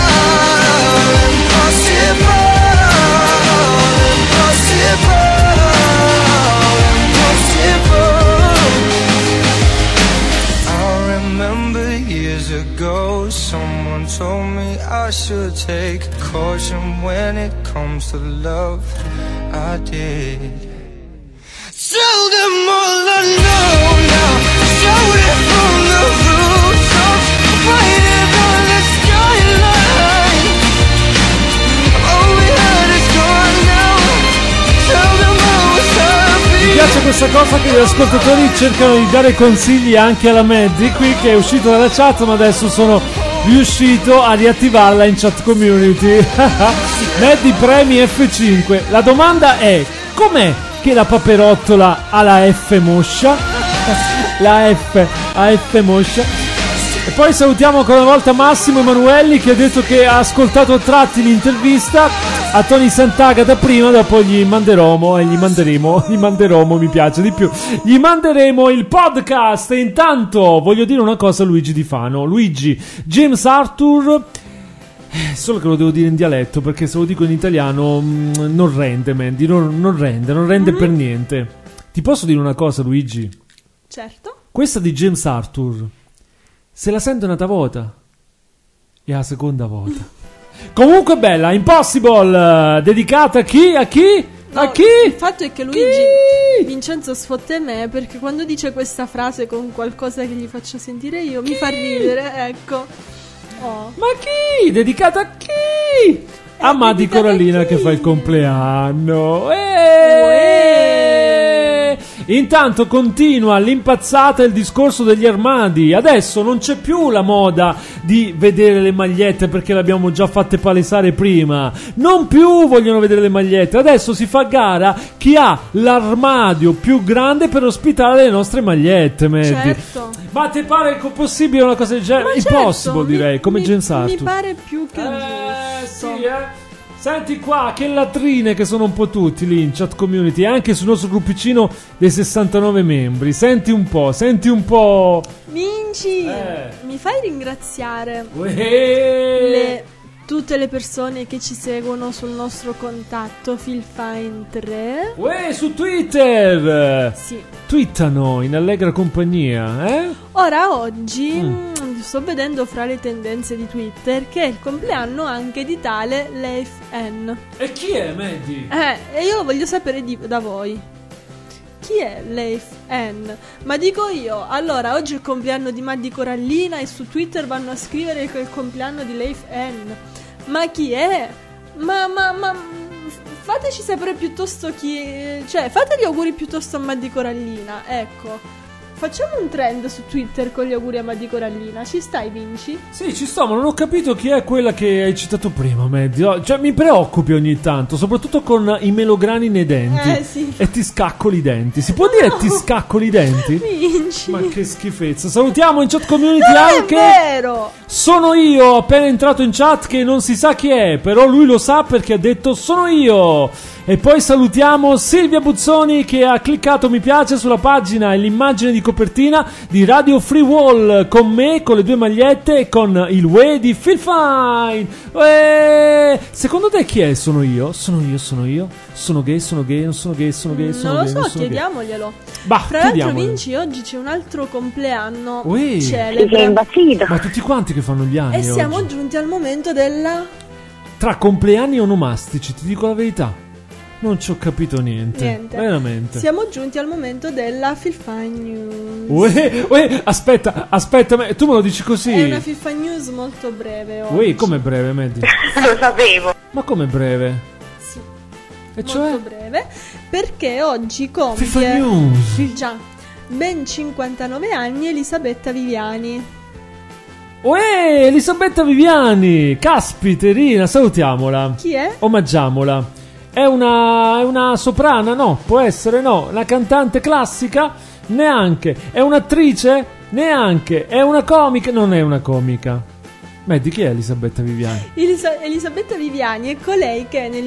Someone told me I should take caution when it comes to love. I did. Tell them all I know now. Shout it from the rooftops, write it on the skyline. All we had is gone now. Tell them I was happy. Mi piace questa cosa che gli ascoltatori cercano di dare consigli anche alla Maddie qui, che è uscito dalla chat, ma adesso sono riuscito a riattivarla in chat community. Maddie premi F5. La domanda è: com'è che la Paperottola ha la F moscia? La F, AF Moscia. E poi salutiamo ancora una volta Massimo Emanuelli, che ha detto che ha ascoltato a tratti l'intervista a Tony Sant'Agata prima, dopo gli manderemo, mi piace di più, gli manderemo il podcast. E intanto voglio dire una cosa a Luigi Di Fano. Luigi, James Arthur, solo che lo devo dire in dialetto, perché se lo dico in italiano non rende, Mandy, non rende per niente. Ti posso dire una cosa, Luigi? Certo. Questa di James Arthur, se la sento un'altra volta, è la seconda volta. Comunque bella, Impossible, dedicata a chi? A chi? No, a chi? Il fatto è che Luigi Vincenzo sfotte me, perché quando dice questa frase con qualcosa che gli faccio sentire io, mi fa ridere, ecco. Oh. Ma chi? Dedicata a chi? A Madi Corallina che fa il compleanno. Intanto continua l'impazzata il discorso degli armadi. Adesso non c'è più la moda di vedere le magliette, perché le abbiamo già fatte palesare prima. Non più vogliono vedere le magliette. Adesso si fa gara chi ha l'armadio più grande per ospitare le nostre magliette, Mandy. Certo. Ma ti pare possibile una cosa del genere? Impossible, direi, come James Arthur. Mi pare più che giusto. Sì, Senti qua, che latrine che sono un po' tutti lì in chat community, anche sul nostro gruppicino dei 69 membri. Senti un po'. Vinci, mi fai ringraziare tutte le persone che ci seguono sul nostro contatto Philfine3. Su Twitter! Sì. Twittano in allegra compagnia, Ora oggi sto vedendo fra le tendenze di Twitter che è il compleanno anche di tale Leif N. E chi è, Mandy? E io lo voglio sapere da voi. Chi è Leif N? Ma dico io, allora oggi è il compleanno di Maddi Corallina e su Twitter vanno a scrivere che è il compleanno di Leif N. Ma chi è? Ma fateci sapere piuttosto chi è. Cioè, fate gli auguri piuttosto a Maddi Corallina, ecco. Facciamo un trend su Twitter con gli auguri a Maddi Corallina. Ci stai, Vinci? Sì, ci sto, ma non ho capito chi è quella che hai citato prima, Mandy. Cioè, mi preoccupi ogni tanto, soprattutto con i melograni nei denti. Sì. E ti scaccoli i denti. Si può dire ti scaccoli i denti? Vinci. Ma che schifezza. Salutiamo in chat community non anche. È vero! Sono io, appena entrato in chat, che non si sa chi è, però lui lo sa perché ha detto sono io. E poi salutiamo Silvia Buzzoni, che ha cliccato mi piace sulla pagina e l'immagine di copertina di Radio Free Wall con me, con le due magliette e con il Way di Feel Fine. Secondo te chi è? Sono io? Sono gay, non sono gay, non lo so, chiediamoglielo. Fra l'altro, Vinci, oggi c'è un altro compleanno celebre. Ma tutti quanti che fanno gli anni e siamo oggi. giunti al momento della... Tra compleanni onomastici, ti dico la verità, non ci ho capito niente. Veramente. Siamo giunti al momento della Philfine News. Aspetta, tu me lo dici così? È una Philfine News molto breve oggi. Come breve, Mandy? Lo sapevo. Ma come breve? Sì. E molto breve, perché oggi compie Philfine News. Già, ben 59 anni Elisabetta Viviani. Elisabetta Viviani! Caspiterina, salutiamola. Chi è? Omaggiamola. È una soprana? No, può essere no. Una cantante classica? Neanche. È un'attrice? Neanche. È una comica? Non è una comica. Ma di chi è Elisabetta Viviani? Elisabetta Viviani è colei che nel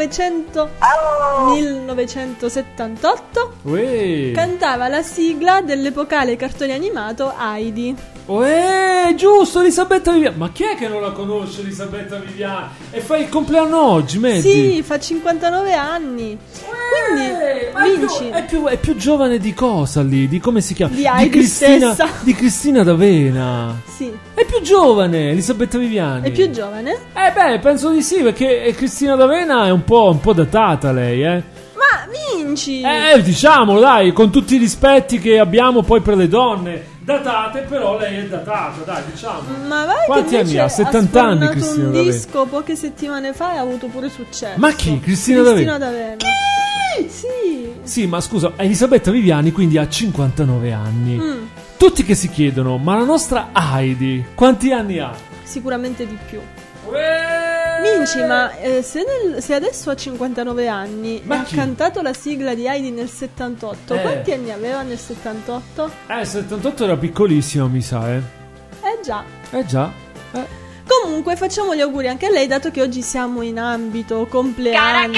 1978 cantava la sigla dell'epocale cartone animato Heidi. Giusto, Elisabetta Viviani. Ma chi è che non la conosce Elisabetta Viviani? E fa il compleanno oggi, Mandy? Sì, fa 59 anni. Quindi Vinci. È più giovane di cosa lì? Di come si chiama? Di Heidi stessa. Di Cristina D'Avena. Sì. È più giovane Elisabetta Viviani. È più giovane? Penso di sì, perché Cristina D'Avena è un po' datata lei, Ma Vinci! Diciamolo, dai, con tutti i rispetti che abbiamo poi per le donne datate, però lei è datata, dai, diciamo. Ma vai, quanti che anni ha? 70 anni Cristina un D'Avena. disco poche settimane fa e ha avuto pure successo. Ma chi? Cristina D'Avena? Sì, ma scusa, Elisabetta Viviani quindi ha 59 anni. Tutti che si chiedono, ma la nostra Heidi quanti anni ha? Sicuramente di più. Vinci, ma se adesso ha 59 anni e ha cantato la sigla di Heidi nel 78, quanti anni aveva nel 78? Il 78 era piccolissimo, mi sa, già. già. Comunque facciamo gli auguri anche a lei, dato che oggi siamo in ambito compleanno.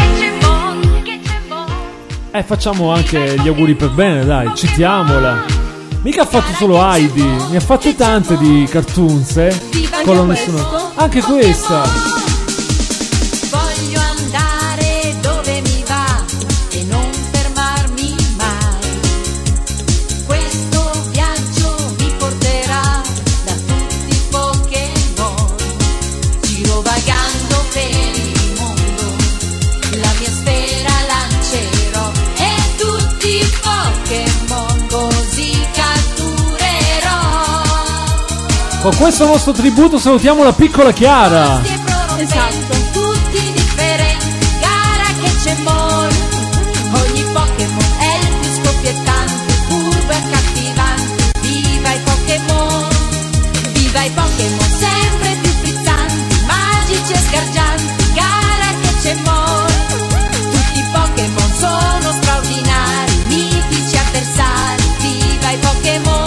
Facciamo anche gli auguri per bene, dai, citiamola. Mica ha fatto solo Heidi, ne ha fatte tante di cartoons, Anche questa. Voglio andare dove mi va e non fermarmi mai. Questo viaggio mi porterà da tutti i Pokémon. Girovagando per il mondo, la mia sfera lancerò e tutti i Pokémon così catturerò. Con questo nostro tributo salutiamo la piccola Chiara. Esatto, tutti differenti, gara che c'è mondo. Ogni Pokémon è il più scoppiettante, furbo e accattivante. Viva i Pokémon, viva i Pokémon sempre più frizzanti, magici e sgargianti, gara che c'è mondo. Tutti i Pokémon sono straordinari, mitici avversari. Viva i Pokémon.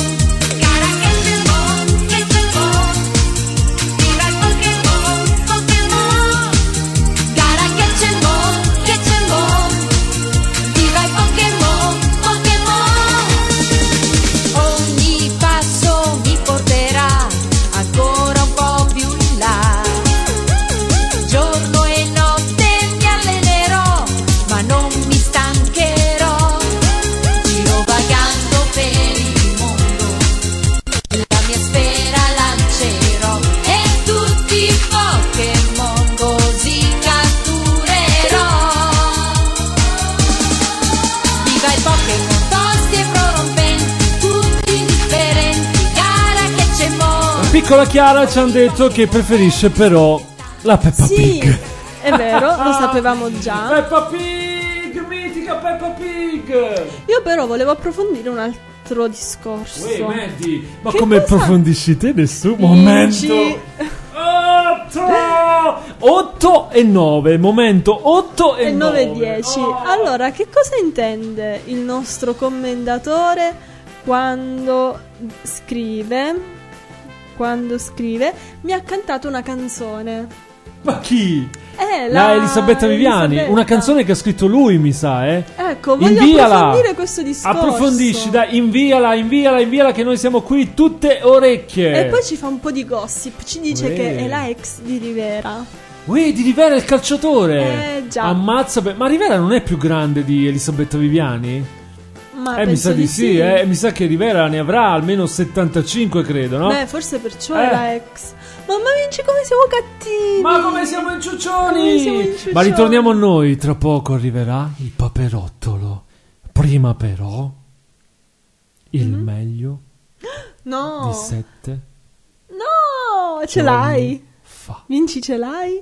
Piccola Chiara ci hanno detto che preferisce però la Peppa Pig. È vero, lo sapevamo già. Peppa Pig, mitica Peppa Pig. Io però volevo approfondire un altro discorso. Maddie, ma come approfondisci te nessun momento? 8 e 9, momento 8 e 9 10. Allora, che cosa intende il nostro commendatore quando scrive mi ha cantato una canzone? Ma chi? La Elisabetta Viviani, una canzone che ha scritto lui, mi sa, Ecco, voglio approfondire questo discorso. Approfondisci, dai, inviala che noi siamo qui tutte orecchie. E poi ci fa un po' di gossip, ci dice che è la ex di Rivera. Di Rivera il calciatore. Già. Ammazza, ma Rivera non è più grande di Elisabetta Viviani? Ma mi sa di sì. Mi sa che Rivera ne avrà almeno 75, credo, no? Forse perciò è la ex. Mamma Vinci, come siamo cattivi! Ma come siamo inciuccioni! Ma ritorniamo a noi, tra poco arriverà il paperottolo. Prima però il meglio di 7. No, ce l'hai? Vinci, ce l'hai?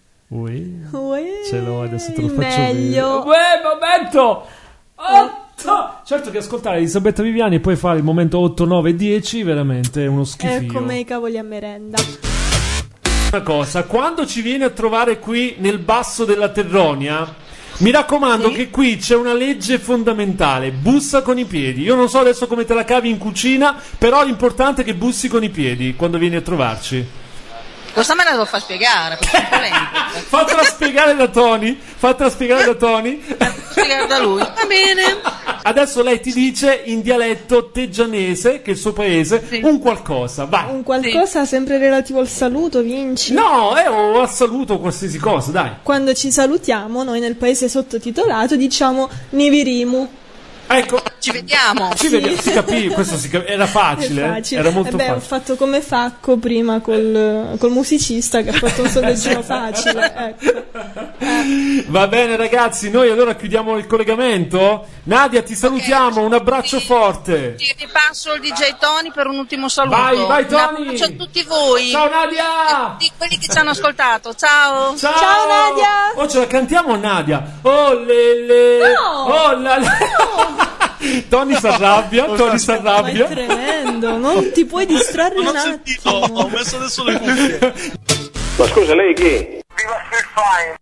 Ce l'ho, adesso te lo faccio meglio. vedere. Momento! 8! Certo che ascoltare Elisabetta Viviani e poi fare il momento 8, 9, 10 veramente è uno schifo. È come i cavoli a merenda. Una cosa, quando ci viene a trovare qui nel basso della Terronia, mi raccomando che qui c'è una legge fondamentale: bussa con i piedi. Io non so adesso come te la cavi in cucina, però l'importante è che bussi con i piedi quando vieni a trovarci. Questa me la devo far spiegare, perché è polemico. Fatela spiegare da Tony. Spiegare da lui. Va bene. Adesso lei ti dice in dialetto teggianese, che è il suo paese, un qualcosa. Vai. Un qualcosa sempre relativo al saluto, Vinci? No, o al saluto qualsiasi cosa, dai. Quando ci salutiamo, noi nel paese sottotitolato diciamo Nivirimu. Ecco, ci vediamo. Si capì, questo era facile, era molto facile. Ho fatto come Facco prima col musicista che ha fatto un sondeggino facile. Ecco. Va bene ragazzi, noi allora chiudiamo il collegamento. Nadia, ti salutiamo, un abbraccio forte. Ti ripasso il DJ Tony per un ultimo saluto. Vai Tony. Un abbraccio a tutti voi. Ciao Nadia. Di quelli che ci hanno ascoltato. Ciao Nadia. Ce la cantiamo Nadia. Oh lele. No. Oh la la. No. Tony si arrabbia. Ma è tremendo, non ti puoi distrarre un attimo. Ho messo adesso le cuffie. Ma scusa, lei chi? Viva Phil Fine!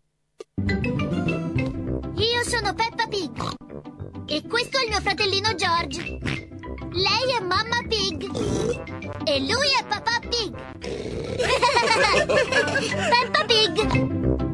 Io sono Peppa Pig e questo è il mio fratellino George. Lei è Mamma Pig e lui è Papà Pig. Peppa Pig.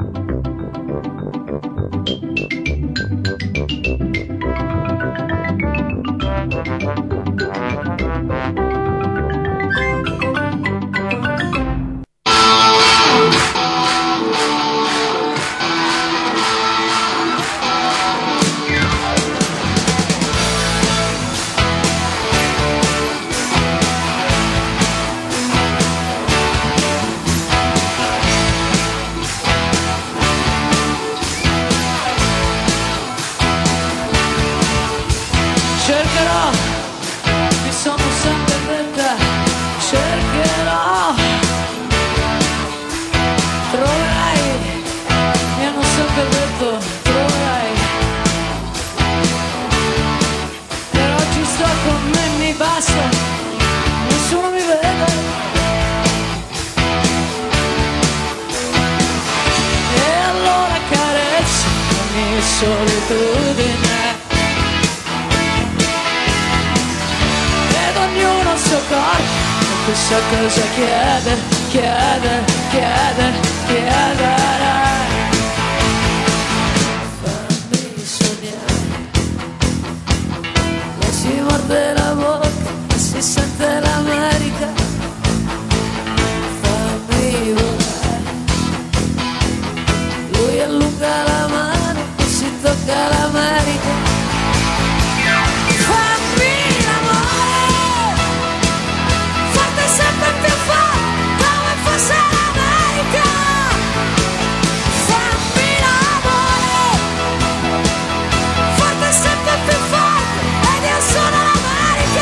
Cercherò, mi sono sempre detta, cercherò, troverai, mi hanno sempre detto, troverai, per oggi sto con me, mi basta, nessuno mi vede, e allora carezzo la mia solitudine. Ognuno il suo corpo, non so cosa chiede, chiede, chiede, chiederai. Fammi sognare, lei si morde la bocca e si sente l'America. Fammi volare, lui allunga la mano e si tocca l'America. Sempre più forte, come fosse l'America. Fammi l'amore, forte sempre più forte, ed io sono l'America.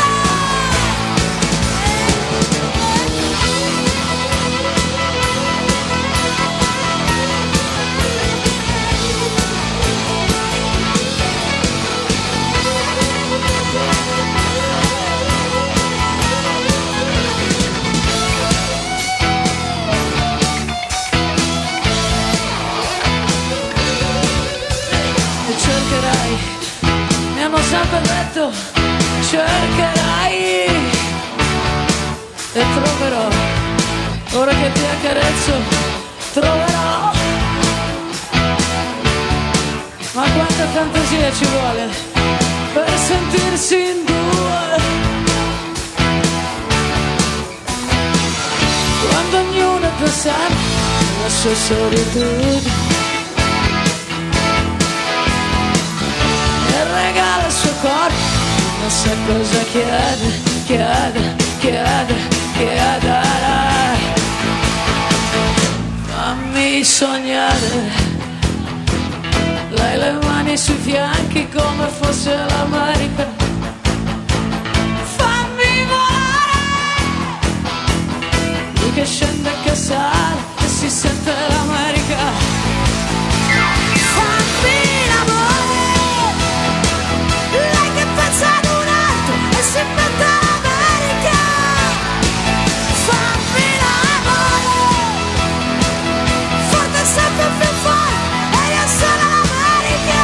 Cercherai, mi hanno sempre detto, cercherai e troverò, ora che ti accarezzo, troverò. Ma quanta fantasia ci vuole per sentirsi in due, quando ognuno è pensato alla sua solitudine. Regala il suo corpo, non sa cosa chiede, chiede, chiede, chiederai. Fammi sognare, lei le mani sui fianchi come fosse l'America. Fammi volare, lui che scende e che sale e si sente l'America. Fammi pensa ad un altro e si inventa l'America. Fammi l'amore, forte sempre più forte, e io sono l'America.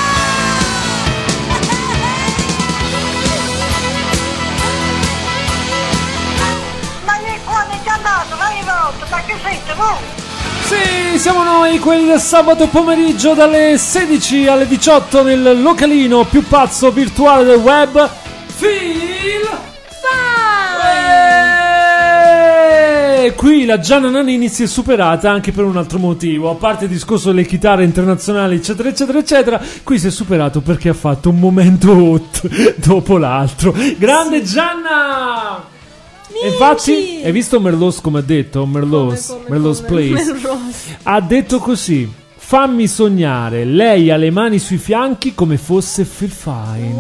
Ma lì quando è già andato, vai volta, ma che siete voi? Sì, siamo noi, quelli del sabato pomeriggio dalle 16 alle 18 nel localino più pazzo virtuale del web, Phil Fine! Qui la Gianna Nannini si è superata anche per un altro motivo, a parte il discorso delle chitarre internazionali eccetera eccetera eccetera, qui si è superato perché ha fatto un momento hot dopo l'altro. Grande sì. Gianna! E infatti, hai visto Merlos come ha detto? Merlos Place. Ha detto così: fammi sognare, lei ha le mani sui fianchi come fosse Phil Fine.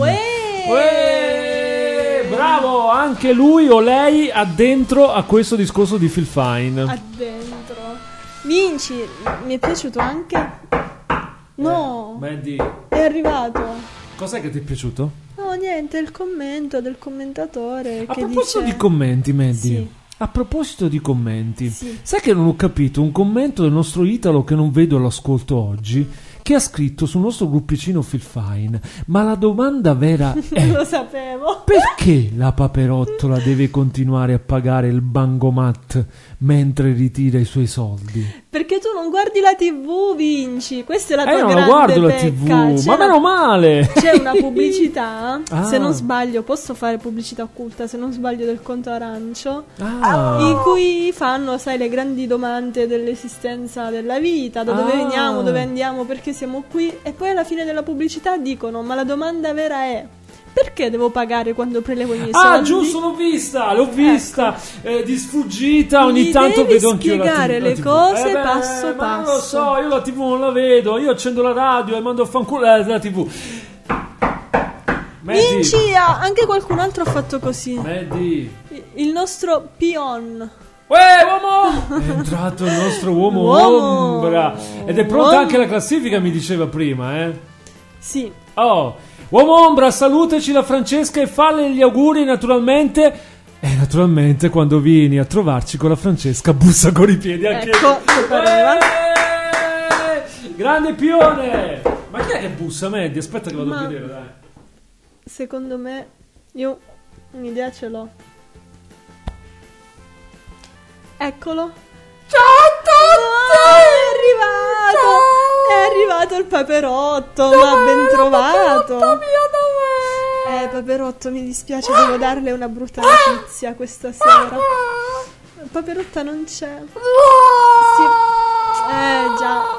Bravo, anche lui o lei addentro a questo discorso di Phil Fine. Addentro. Vinci, mi è piaciuto anche? No. Mandy. È arrivato. Cos'è che ti è piaciuto? No, niente, il commento del commentatore. A che proposito dice... di commenti, Mandy. Sì. A proposito di commenti, sai che non ho capito un commento del nostro Italo che non vedo all'ascolto oggi, che ha scritto sul nostro gruppicino Feel Fine, ma la domanda vera è: Lo sapevo. perché la Paperottola deve continuare a pagare il bancomat mentre ritira i suoi soldi? Perché tu non guardi la TV, Vinci. Questa è la tua Io grande non guardo la pecca. TV, ma meno male. C'è una pubblicità, Ah. se non sbaglio, posso fare pubblicità occulta, se non sbaglio, del conto arancio, Ah. in cui fanno, sai, le grandi domande dell'esistenza della vita, da dove veniamo, dove andiamo, perché siamo qui, e poi alla fine della pubblicità dicono: ma la domanda vera è: perché devo pagare quando prelevo i miei soldi? Ah, giusto, l'ho vista, di sfuggita, ogni Mi tanto devi vedo anch'io la spiegare TV. le cose passo ma non lo passo. so, io la TV non la vedo, io accendo la radio e mando a fanculo la TV. Maddie. Vinci, anche qualcun altro ha fatto così. Maddie. Il nostro Pion. Uomo! È entrato il nostro uomo ombra. Ed è pronta anche la classifica, mi diceva prima, Sì. Oh, uomo ombra, salutaci da Francesca e falle gli auguri naturalmente. E naturalmente quando vieni a trovarci con la Francesca bussa con i piedi anche. Ecco, che pareva. Grande Pione! Ma chi è che bussa, Maddie? Aspetta che vado a vedere, dai. Secondo me, io un'idea ce l'ho. Eccolo. Ciao a tutti! È arrivato il Paperotto, ma ben trovato. Dov'è? Paperotto, mi dispiace, devo darle una brutta notizia questa sera. Paperotta non c'è. Sì. Già.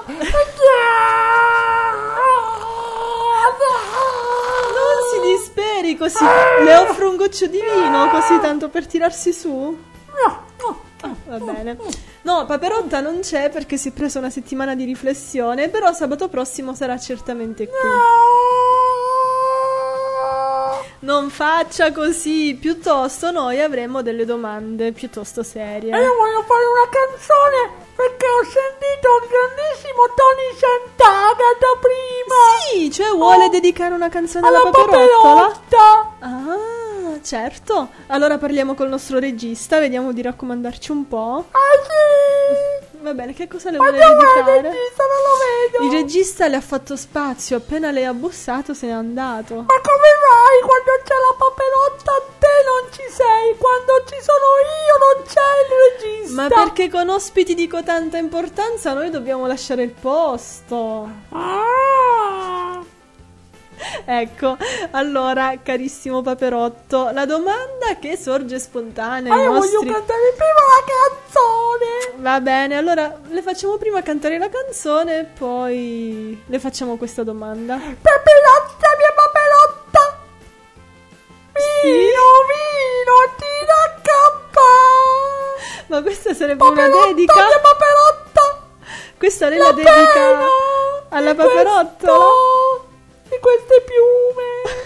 Non si disperi così. Le offro un goccio di vino, così tanto per tirarsi su? Va bene. No, Paperotta non c'è perché si è preso una settimana di riflessione, però sabato prossimo sarà certamente qui. Non faccia così, piuttosto noi avremo delle domande piuttosto serie. E io voglio fare una canzone perché ho sentito un grandissimo Tony Sant'Agata prima. Sì, cioè vuole dedicare una canzone alla alla Paperottola? Paperotta. Ah, certo. Allora parliamo col nostro regista, vediamo di raccomandarci un po'. Sì. Va bene, che cosa le Ma vuole dov'è dedicare? il regista? Non lo vedo. Il regista le ha fatto spazio, appena lei ha bussato se n'è andato. Ma come vai quando c'è la Paperotta? Te non ci sei, quando ci sono io non c'è il regista. Ma perché con ospiti di tanta importanza noi dobbiamo lasciare il posto. Ecco, allora, carissimo Paperotto, la domanda che sorge spontanea ai nostri... voglio cantare prima la canzone. Va bene, allora le facciamo prima cantare la canzone e poi le facciamo questa domanda. Paperotta, mia Paperotta. Vino, tira cappa. Ma questa sarebbe una dedica? Mia Paperotta. Questa lei la dedica alla Paperotta? Di queste piume.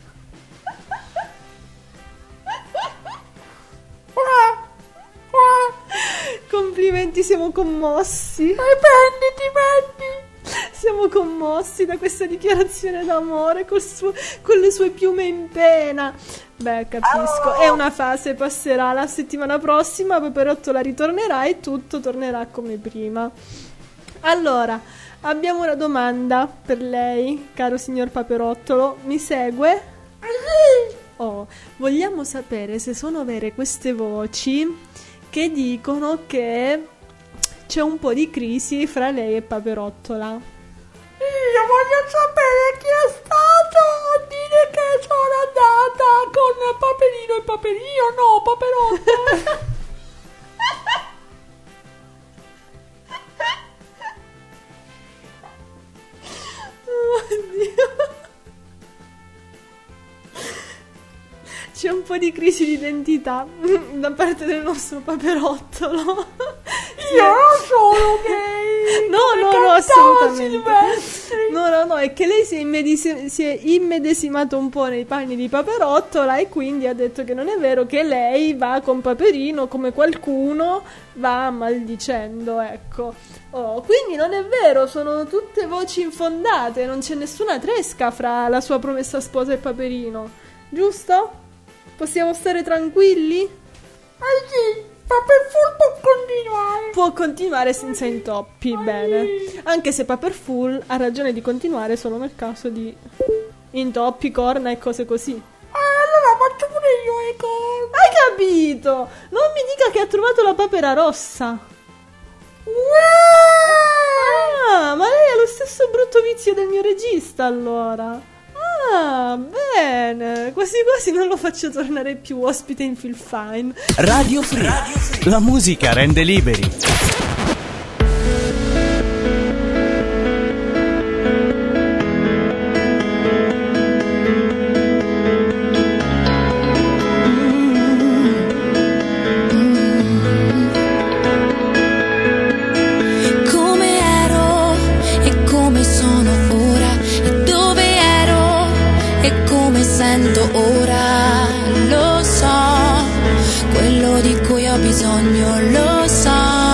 Complimenti, siamo commossi. Prenditi, Mandy. Siamo commossi da questa dichiarazione d'amore con le sue piume in pena. Beh, capisco. È una fase, passerà. La settimana prossima Paperottola ritornerà e tutto tornerà come prima. Allora, abbiamo una domanda per lei, caro signor Paperottolo. Mi segue? Oh, vogliamo sapere se sono vere queste voci che dicono che c'è un po' di crisi fra lei e Paperottola. Io voglio sapere chi è stato a dire che sono andata con Paperino e Paperino, no, Paperotto. Oddio. C'è un po' di crisi di identità da parte del nostro Paperottolo. Io non sono gay. No, assolutamente. No, è che lei si è immedesimato un po' nei panni di Paperottola e quindi ha detto che non è vero che lei va con Paperino come qualcuno va maldicendo, ecco. Oh, quindi non è vero, sono tutte voci infondate, non c'è nessuna tresca fra la sua promessa sposa e Paperino, giusto? Possiamo stare tranquilli? Sì. Può continuare senza intoppi, bene. Anche se Paperful ha ragione di continuare solo nel caso di intoppi, corna e cose così. Allora faccio pure io le corna. Hai capito? Non mi dica che ha trovato la papera rossa. Ah, ma lei ha lo stesso brutto vizio del mio regista, allora. Ah, bene. Quasi quasi non lo faccio tornare più ospite in Feel Fine. Radio Free. La musica rende liberi. Come ero e come sono ora, e dove ero e come sento ora, lo so, quello di cui ho bisogno, lo so.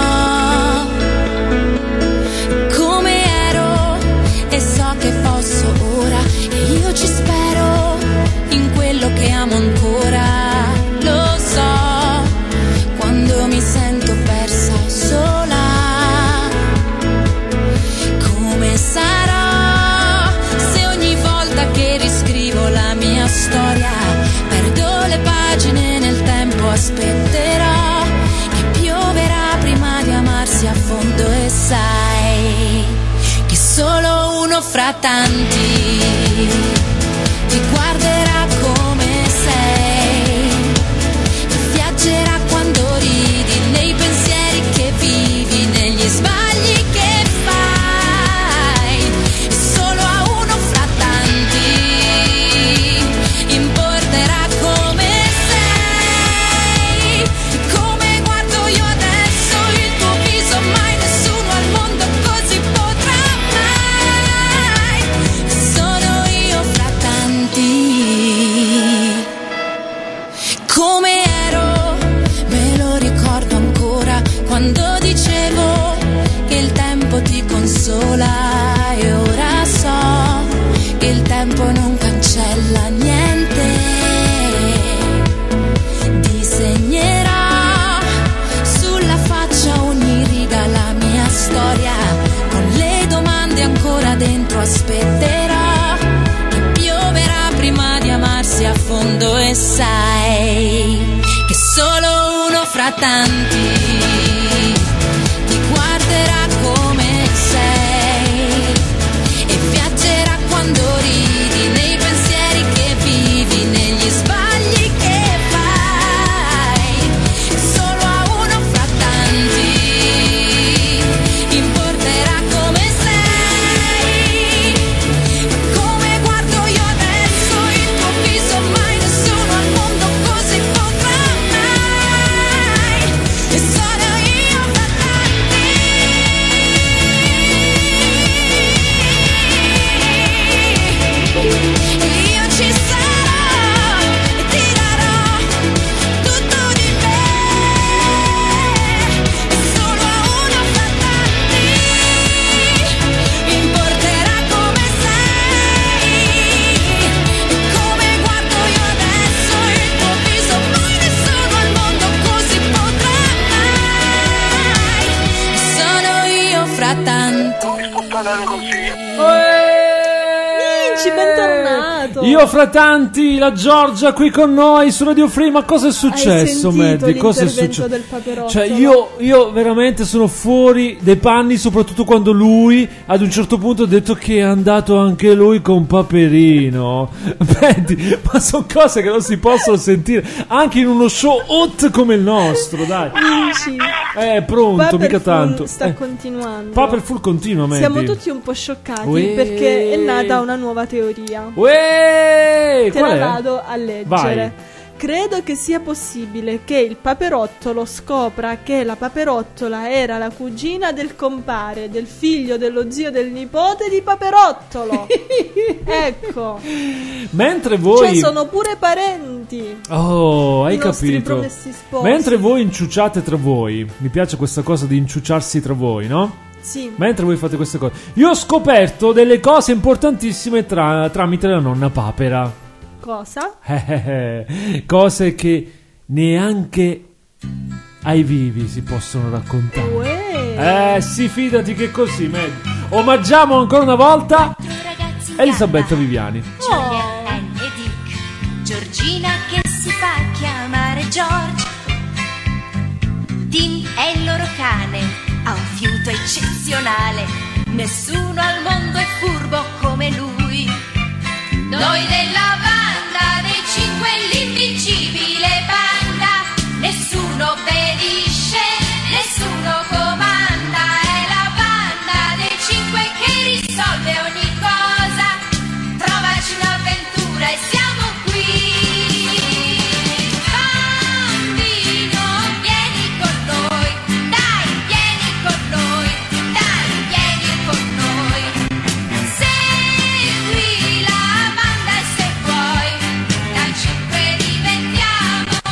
Come ero e so che posso ora, e io ci spero in quello che amo ancora, lo so, quando mi sento persa sola. Come sarà se ogni volta che riscrivo la mia storia perdo le pagine nel tempo, aspetterò che pioverà prima di amarsi a fondo, e sai che solo uno fra tanti ti guarderà come sei, ti viaggerà quando ridi, nei pensieri che vivi, negli sbagli che fai, e solo a uno fra tanti importerà come sei, come guardo io adesso il tuo viso, mai nessuno al mondo così potrà mai, sono io fra tanti. Come ero, me lo ricordo ancora, quando dicevo che il tempo ti consola, e ora so che il tempo non cancella niente, disegnerò sulla faccia ogni riga la mia storia, con le domande ancora dentro, aspetterò che pioverà prima di amarsi a fondo, e sai che solo uno fra tanti ti guarderà come sei, e viaggerà quando ridi, nei pensieri che vivi, negli sbagli che fai, e solo a uno fra tanti importerà come sei, come guardo io adesso il tuo viso, mai nessuno al mondo così potrà mai, e sono io fra tanti. Io ci sarò e ti darò tutto di me, e solo a uno fra tanti importerà come sei, e come guardo io adesso il tuo viso, mai nessuno al mondo così potrà mai, e sono io fra tanti. Vinci, bentornato. Io fra tanti, la Giorgia qui con noi su Radio Free. Ma cosa è successo, Maddie? Cosa è l'intervento successo? del Paperottolo? Cioè io veramente sono fuori dai panni, soprattutto quando lui ad un certo punto ha detto che è andato anche lui con Paperino. Maddie, ma sono cose che non si possono sentire anche in uno show hot come il nostro, dai. Vinci. Pronto, Paperful mica tanto. sta continuando. Paperful continua, Maddie. Siamo tutti un po' scioccati Uè. perché è nata una nuova teoria. Uè, Te qual la è? vado a leggere. Vai. Credo che sia possibile che il Paperottolo scopra che la Paperottola era la cugina del compare, del figlio, dello zio, del nipote di Paperottolo. Ecco. Mentre voi... Cioè sono pure parenti. Oh, hai I nostri capito. promessi sposi. Mentre voi inciuciate tra voi, mi piace questa cosa di inciuciarsi tra voi, no? Sì. Mentre voi fate queste cose, io ho scoperto delle cose importantissime tramite la nonna Papera. Cosa? Cose che neanche ai vivi si possono raccontare. Sì, fidati che così, Mad. Omaggiamo ancora una volta Elisabetta Viviani. Giulia, Anne e Dick, Giorgina che si fa chiamare George. Tim è il loro cane, ha un fiuto eccezionale. Nessuno al mondo è furbo come lui. Noi della banda dei 5, l'invincibile banda. Nessuno obbedisce, nessuno comanda. È la banda dei 5 che risolve ogni cosa. Trovaci un'avventura e siamo qui. Bambino, vieni con noi, dai, vieni con noi, dai, vieni con noi. Segui la banda e se vuoi, da 5 diventiamo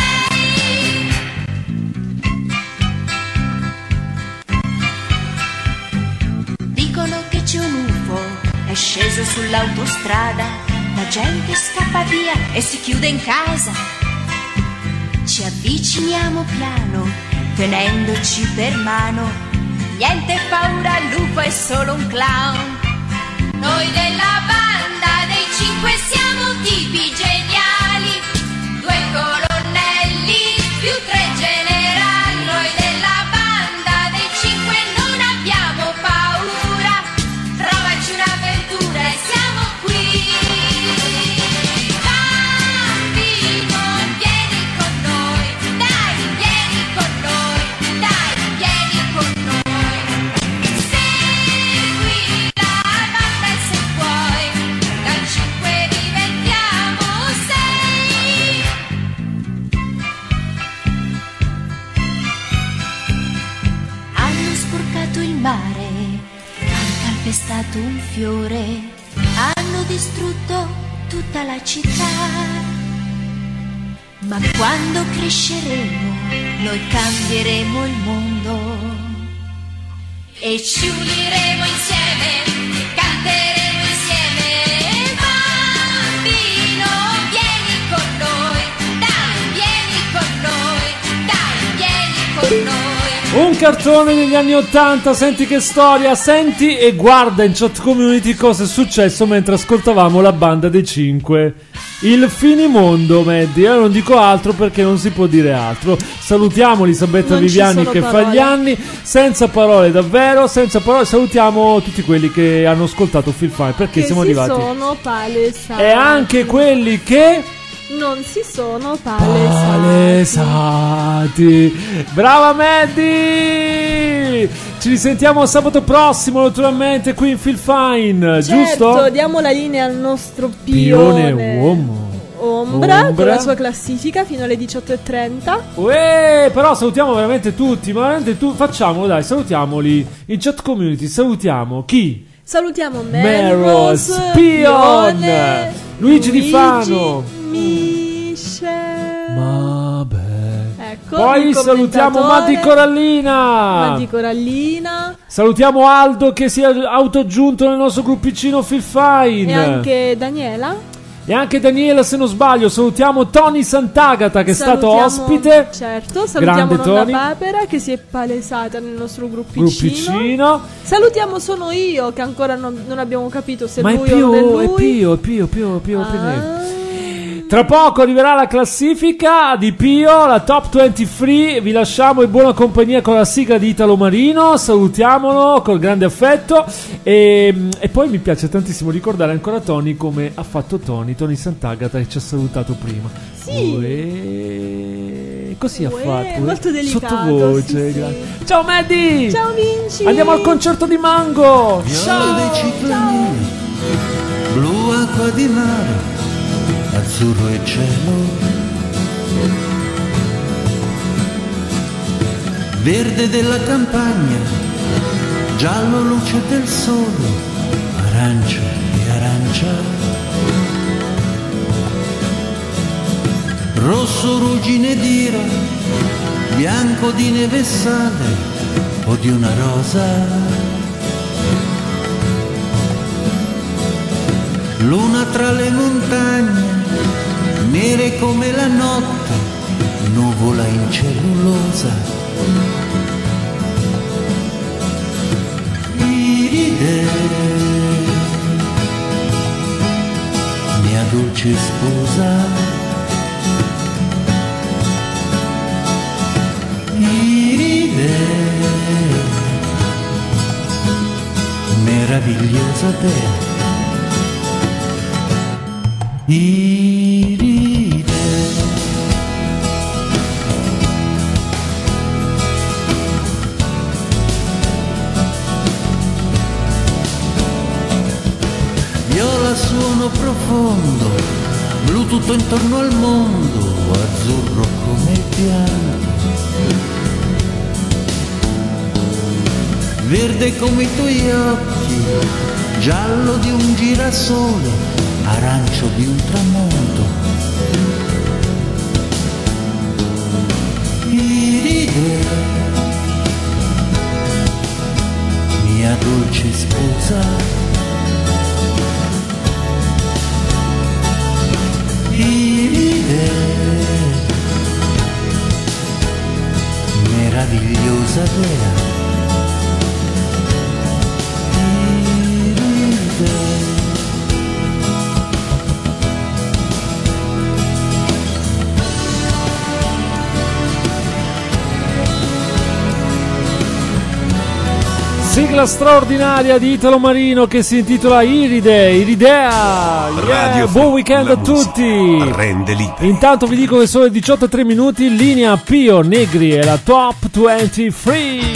6. Dicono che c'è un UFO, è sceso sull'autostrada, la gente scappa via e si chiude in casa. Ci avviciniamo piano, tenendoci per mano. Niente paura, il lupo è solo un clown. Noi della banda dei 5 siamo tipi geniali. 2 colonnelli più 3 generali. Noi della banda dei 5 non abbiamo paura. Trovaci un'avventura e siamo qui. Bambino, vieni con noi, dai, vieni con noi, dai, vieni con noi. Segui la banda e se vuoi, da 5 diventiamo 6. Hanno sporcato il mare, hanno calpestato un fiore, hanno distrutto tutta la città. Ma quando cresceremo, noi cambieremo il mondo e ci uniremo insieme, canteremo insieme. Bambino, vieni con noi, dai, vieni con noi, dai, vieni con noi. Un cartone degli anni 80, senti che storia, senti e guarda in chat community cosa è successo mentre ascoltavamo la banda dei 5. Il finimondo, Maddy, io non dico altro perché non si può dire altro. Salutiamo Elisabetta Viviani che fa gli anni, senza parole davvero, senza parole. Salutiamo tutti quelli che hanno ascoltato Feel Fine perché che siamo si arrivati. Sono palesati. E anche quelli che non si sono palesati. Brava Maddy! Ci risentiamo sabato prossimo naturalmente qui in Feel Fine, certo, giusto? Diamo la linea al nostro pione uomo Ombra con la sua classifica fino alle 18:30. Però salutiamo veramente tutti, ma veramente facciamolo, dai, salutiamoli in chat community. Salutiamo chi? Salutiamo Melrose, Pione, Luigi Di Fano, Vabbè. Ecco, poi salutiamo Maddy Corallina. Salutiamo Aldo che si è autoaggiunto nel nostro gruppicino Feel Fine. E anche Daniela. Se non sbaglio. Salutiamo Tony Sant'Agata che è stato ospite. Certo, salutiamo Grande Nonna Tony. Papera che si è palesata nel nostro gruppicino. Salutiamo Sono io che ancora non abbiamo capito se Ma lui è o non è lui. Pio. Tra poco arriverà la classifica di Pio, la Top 23. Vi lasciamo in buona compagnia con la sigla di Italo Marino. Salutiamolo col grande affetto. E poi mi piace tantissimo ricordare ancora Tony, come ha fatto Tony Sant'Agata che ci ha salutato prima. Sì. Così ha fatto. Molto delicato. Sottovoce. Sì. Ciao Maddy. Ciao Vinci. Andiamo al concerto di Mango. Viola dei ciclamini, blu acqua di mare, azzurro e cielo, verde della campagna, giallo luce del sole, arancia e arancia, rosso ruggine d'ira, bianco di neve sale o di una rosa. Luna tra le montagne, nere come la notte, nuvola tavola in cellulosa, Iride, mia dolce sposa, Iride, meravigliosa te, Iride. Viola suono profondo, blu tutto intorno al mondo, azzurro come il pianto, verde come i tuoi occhi, giallo di un girasole, arancio di un tramonto, Iride, mia dolce sposa, Iride, meravigliosa vera, sigla straordinaria di Italo Marino che si intitola Iride, Iridea. Yeah, buon weekend a tutti. Rende liberi. Intanto vi dico che sono le 18:03 minuti, in linea Pio Negri e la Top 20 Free.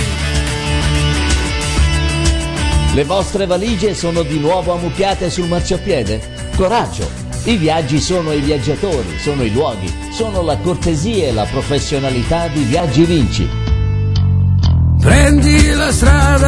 Le vostre valigie sono di nuovo ammucchiate sul marciapiede? Coraggio! I viaggi sono i viaggiatori, sono i luoghi, sono la cortesia e la professionalità di Viaggi Vinci. Prendi la strada